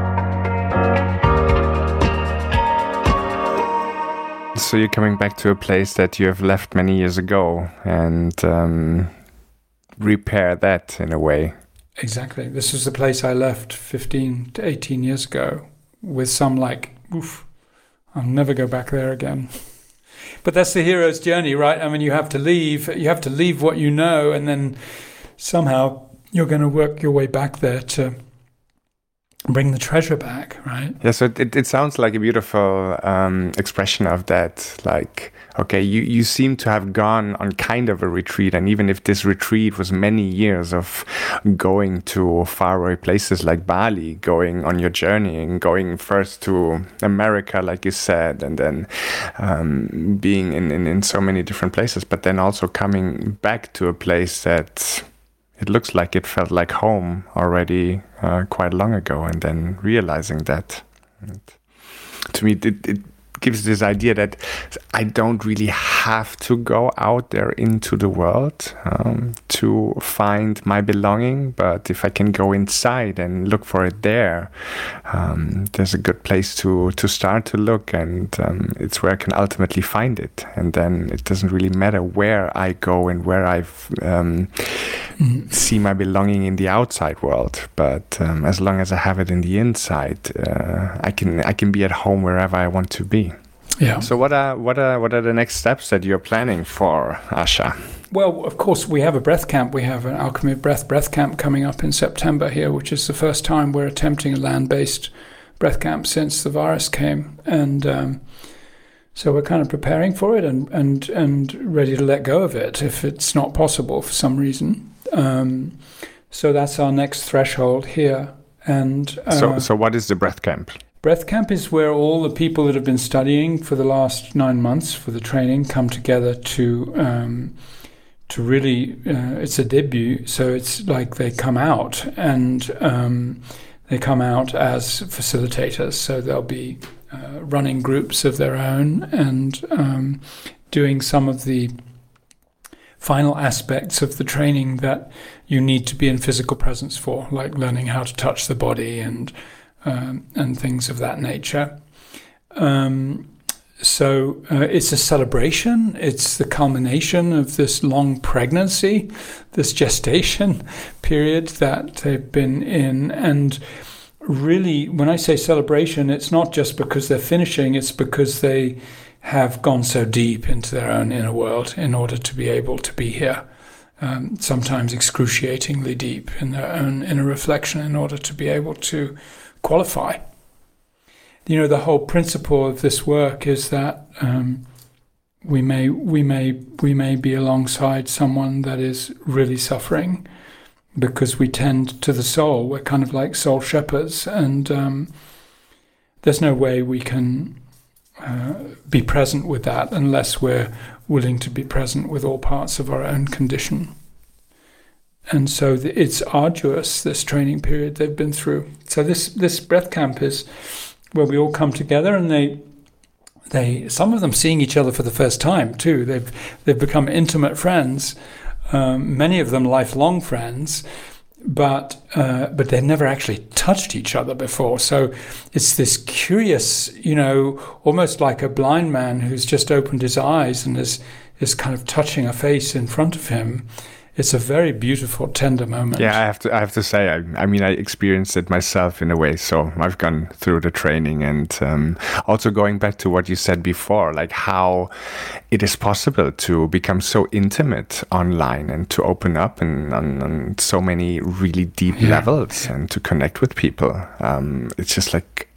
So you're coming back to a place that you have left many years ago and repair that in a way. Exactly. This is the place I left 15 to 18 years ago with some I'll never go back there again. But that's the hero's journey, right? I mean, you have to leave what you know, and then somehow you're going to work your way back there to bring the treasure back, right? Yeah, so it sounds like a beautiful expression of that. Like, okay, you seem to have gone on kind of a retreat, and even if this retreat was many years of going to faraway places like Bali, going on your journey and going first to America, like you said, and then being in so many different places, but then also coming back to a place that it looks like it felt like home already quite long ago, and then realizing that. And to me, it gives this idea that I don't really have to go out there into the world to find my belonging, but if I can go inside and look for it there, there's a good place to start to look, and it's where I can ultimately find it. And then it doesn't really matter where I go and where I see my belonging in the outside world, but as long as I have it in the inside, I can be at home wherever I want to be. Yeah. So what are the next steps that you're planning for, Asha? Well, of course, we have a breath camp. We have an Alchemy of Breath camp coming up in September here, which is the first time we're attempting a land-based breath camp since the virus came. And so we're kind of preparing for it and ready to let go of it if it's not possible for some reason. So that's our next threshold here. And so what is the breath camp? Breath camp is where all the people that have been studying for the last 9 months for the training come together to really, it's a debut, so it's like they come out and they come out as facilitators. So they'll be running groups of their own and doing some of the final aspects of the training that you need to be in physical presence for, like learning how to touch the body and things of that nature. So it's a celebration. It's the culmination of this long pregnancy, this gestation period that they've been in. And really, when I say celebration, it's not just because they're finishing, it's because they have gone so deep into their own inner world in order to be able to be here. Sometimes excruciatingly deep in their own inner reflection in order to be able to qualify. You know, the whole principle of this work is that we may be alongside someone that is really suffering, because we tend to the soul. We're kind of like soul shepherds, and there's no way we can be present with that unless we're willing to be present with all parts of our own condition. And so it's arduous, this training period they've been through. So this breath camp is where we all come together, and they some of them seeing each other for the first time too. They've become intimate friends, many of them lifelong friends, but they've never actually touched each other before. So it's this curious, almost like a blind man who's just opened his eyes and is kind of touching a face in front of him. It's a very beautiful, tender moment. Yeah, I have to say, I mean, I experienced it myself in a way. So I've gone through the training, and also going back to what you said before, like how it is possible to become so intimate online and to open up on so many really deep levels and to connect with people. It's just like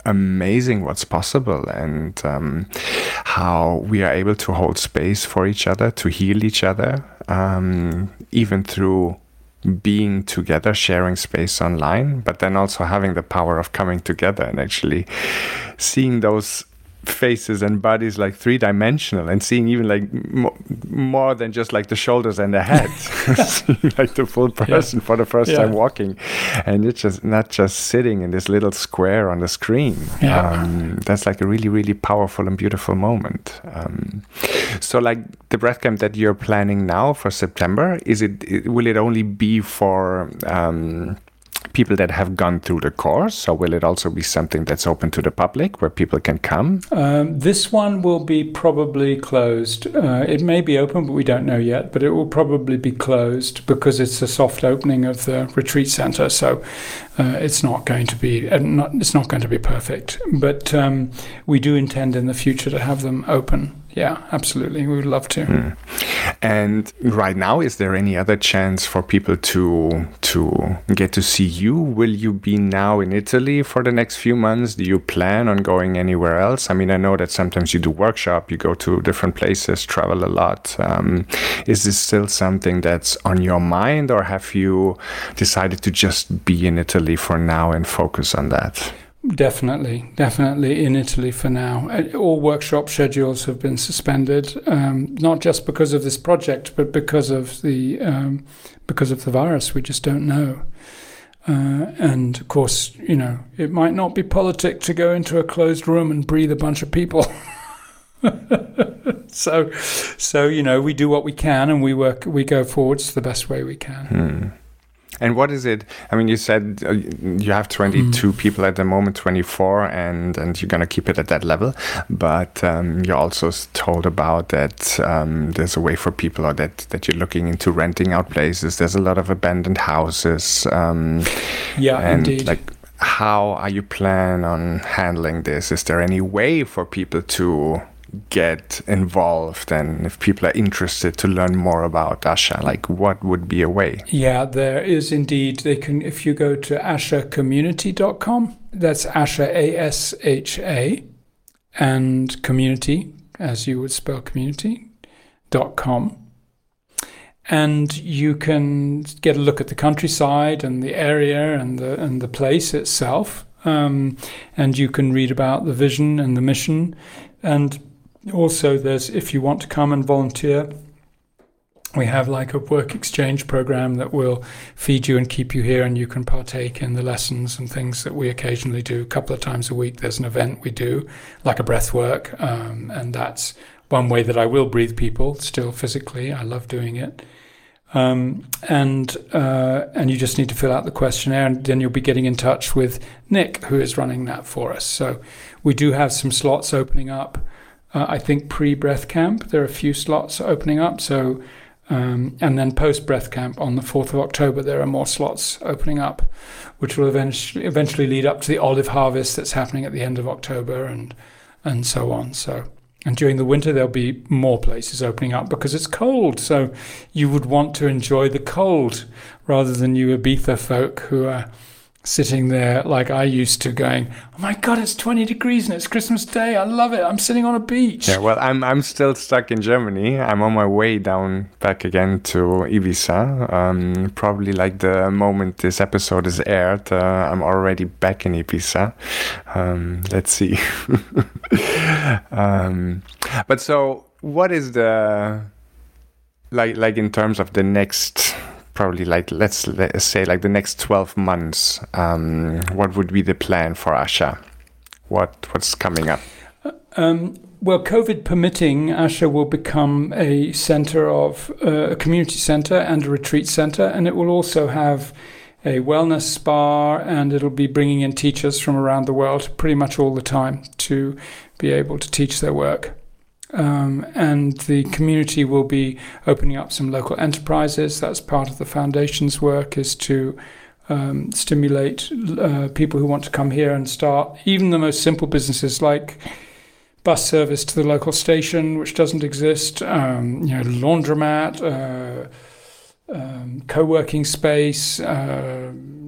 amazing what's possible, and how we are able to hold space for each other, to heal each other, even through being together, sharing space online, but then also having the power of coming together and actually seeing those faces and bodies like three-dimensional, and seeing even like more than just like the shoulders and the head, seeing like the full person for the first time walking, and it's just not just sitting in this little square on the screen. That's like a really, really powerful and beautiful moment. So like the breath camp that you're planning now for September, will it only be for people that have gone through the course, or will it also be something that's open to the public where people can come? This one will be probably closed. It may be open, but we don't know yet. But it will probably be closed because it's a soft opening of the retreat center. So it's not going to be perfect. But we do intend in the future to have them open. Yeah, absolutely. We would love to. And right now, is there any other chance for people to get to see you? Will you be now in Italy for the next few months? Do you plan on going anywhere else? I mean, I know that sometimes you do workshop, you go to different places, travel a lot. Is this still something that's on your mind, or have you decided to just be in Italy for now and focus on that? Definitely in Italy for now. All workshop schedules have been suspended, not just because of this project, but because of the virus. We just don't know. And of course, it might not be politic to go into a closed room and breathe a bunch of people. So we do what we can, and we go forwards the best way we can. And what is it? I mean, you said you have 22 people at the moment, 24, and you're going to keep it at that level. But you also told about that there's a way for people, or that you're looking into renting out places. There's a lot of abandoned houses. Indeed. Like, how are you planning on handling this? Is there any way for people to get involved, and if people are interested to learn more about Asha, like what would be a way? Yeah, there is indeed. They can, if you go to ashacommunity.com, that's Asha, ASHA, and community, as you would spell community.com. And you can get a look at the countryside and the area and the place itself. And you can read about the vision and the mission. And also, if you want to come and volunteer, we have like a work exchange program that will feed you and keep you here, and you can partake in the lessons and things that we occasionally do a couple of times a week. There's an event we do, like a breath work, and that's one way that I will breathe people still physically. I love doing it. And you just need to fill out the questionnaire, and then you'll be getting in touch with Nick, who is running that for us. So we do have some slots opening up. I think pre-breath camp, there are a few slots opening up. So, and then post-breath camp on the 4th of October, there are more slots opening up, which will eventually lead up to the olive harvest that's happening at the end of October, and so on. So, and during the winter, there'll be more places opening up because it's cold. So you would want to enjoy the cold rather than you Ibiza folk who are sitting there like I used to going, oh my God, it's 20 degrees and it's Christmas Day. I love it. I'm sitting on a beach. Yeah, well, I'm still stuck in Germany. I'm on my way back again to Ibiza. Probably like the moment this episode is aired, I'm already back in Ibiza. Let's see. But so what is the, like in terms of the next, probably like let's say like the next 12 months, what would be the plan for Asha? What's coming up? Well, COVID permitting, Asha will become a center of a community center and a retreat center, and it will also have a wellness spa, and it'll be bringing in teachers from around the world pretty much all the time to be able to teach their work. And the community will be opening up some local enterprises. That's part of the foundation's work, is to stimulate people who want to come here and start even the most simple businesses like bus service to the local station, which doesn't exist, laundromat, co-working space,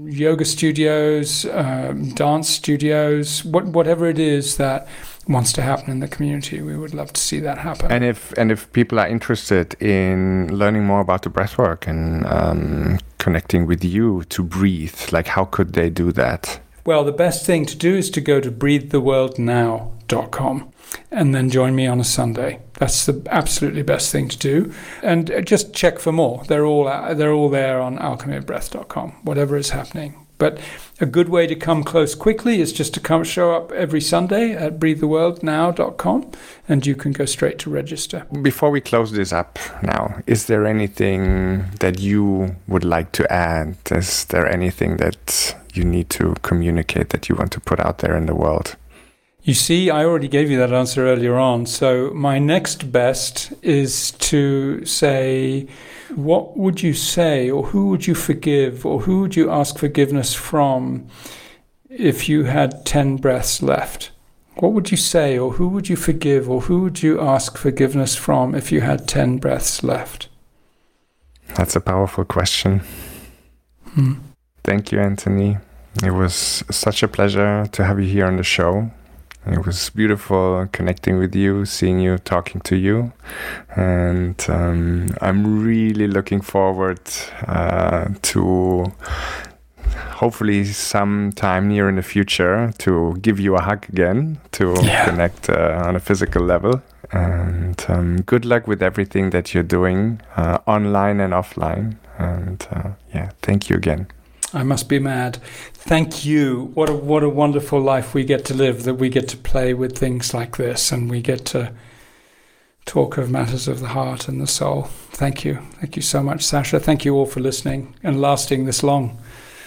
yoga studios, dance studios, whatever it is that wants to happen in the community. We would love to see that happen. And if people are interested in learning more about the breathwork and connecting with you to breathe, like how could they do that? Well, the best thing to do is to go to breathetheworldnow.com and then join me on a Sunday. That's the absolutely best thing to do. And just check for more. They're all there on alchemyofbreath.com, whatever is happening. But a good way to come close quickly is just to show up every Sunday at breathetheworldnow.com, and you can go straight to register. Before we close this up now, is there anything that you would like to add? Is there anything that you need to communicate that you want to put out there in the world? You see, I already gave you that answer earlier on. So my next best is to say, what would you say, or who would you forgive, or who would you ask forgiveness from if you had 10 breaths left? What would you say, or who would you forgive, or who would you ask forgiveness from if you had 10 breaths left? That's a powerful question. Thank you, Anthony. It was such a pleasure to have you here on the show. It was beautiful connecting with you, seeing you, talking to you. And I'm really looking forward to hopefully sometime near in the future to give you a hug again, to connect on a physical level. And good luck with everything that you're doing online and offline. And thank you again. I must be mad. Thank you. What a wonderful life we get to live, that we get to play with things like this and we get to talk of matters of the heart and the soul. Thank you. Thank you so much, Sasha. Thank you all for listening and lasting this long.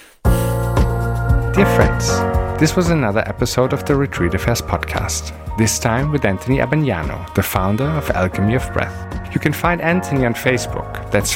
Dear friends, this was another episode of the Retreat Affairs podcast, this time with Anthony Abbagnano, the founder of Alchemy of Breath. You can find Anthony on Facebook. That's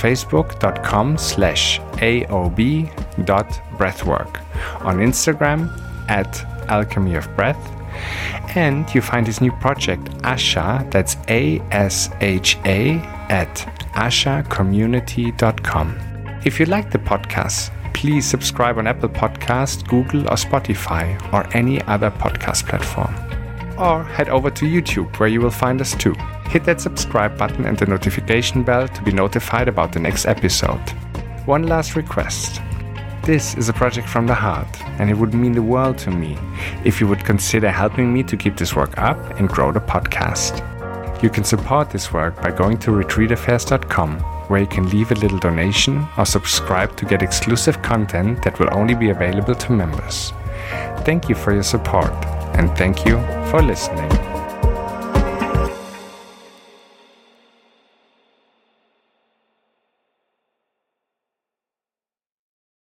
facebook.com/aob.breathwork. On Instagram @alchemyofbreath. And you find his new project, Asha, that's ASHA, at ashacommunity.com. If you like the podcast, please subscribe on Apple Podcasts, Google or Spotify, or any other podcast platform. Or head over to YouTube, where you will find us too. Hit that subscribe button and the notification bell to be notified about the next episode. One last request. This is a project from the heart, and it would mean the world to me if you would consider helping me to keep this work up and grow the podcast. You can support this work by going to retreataffairs.com, where you can leave a little donation or subscribe to get exclusive content that will only be available to members. Thank you for your support, and thank you for listening.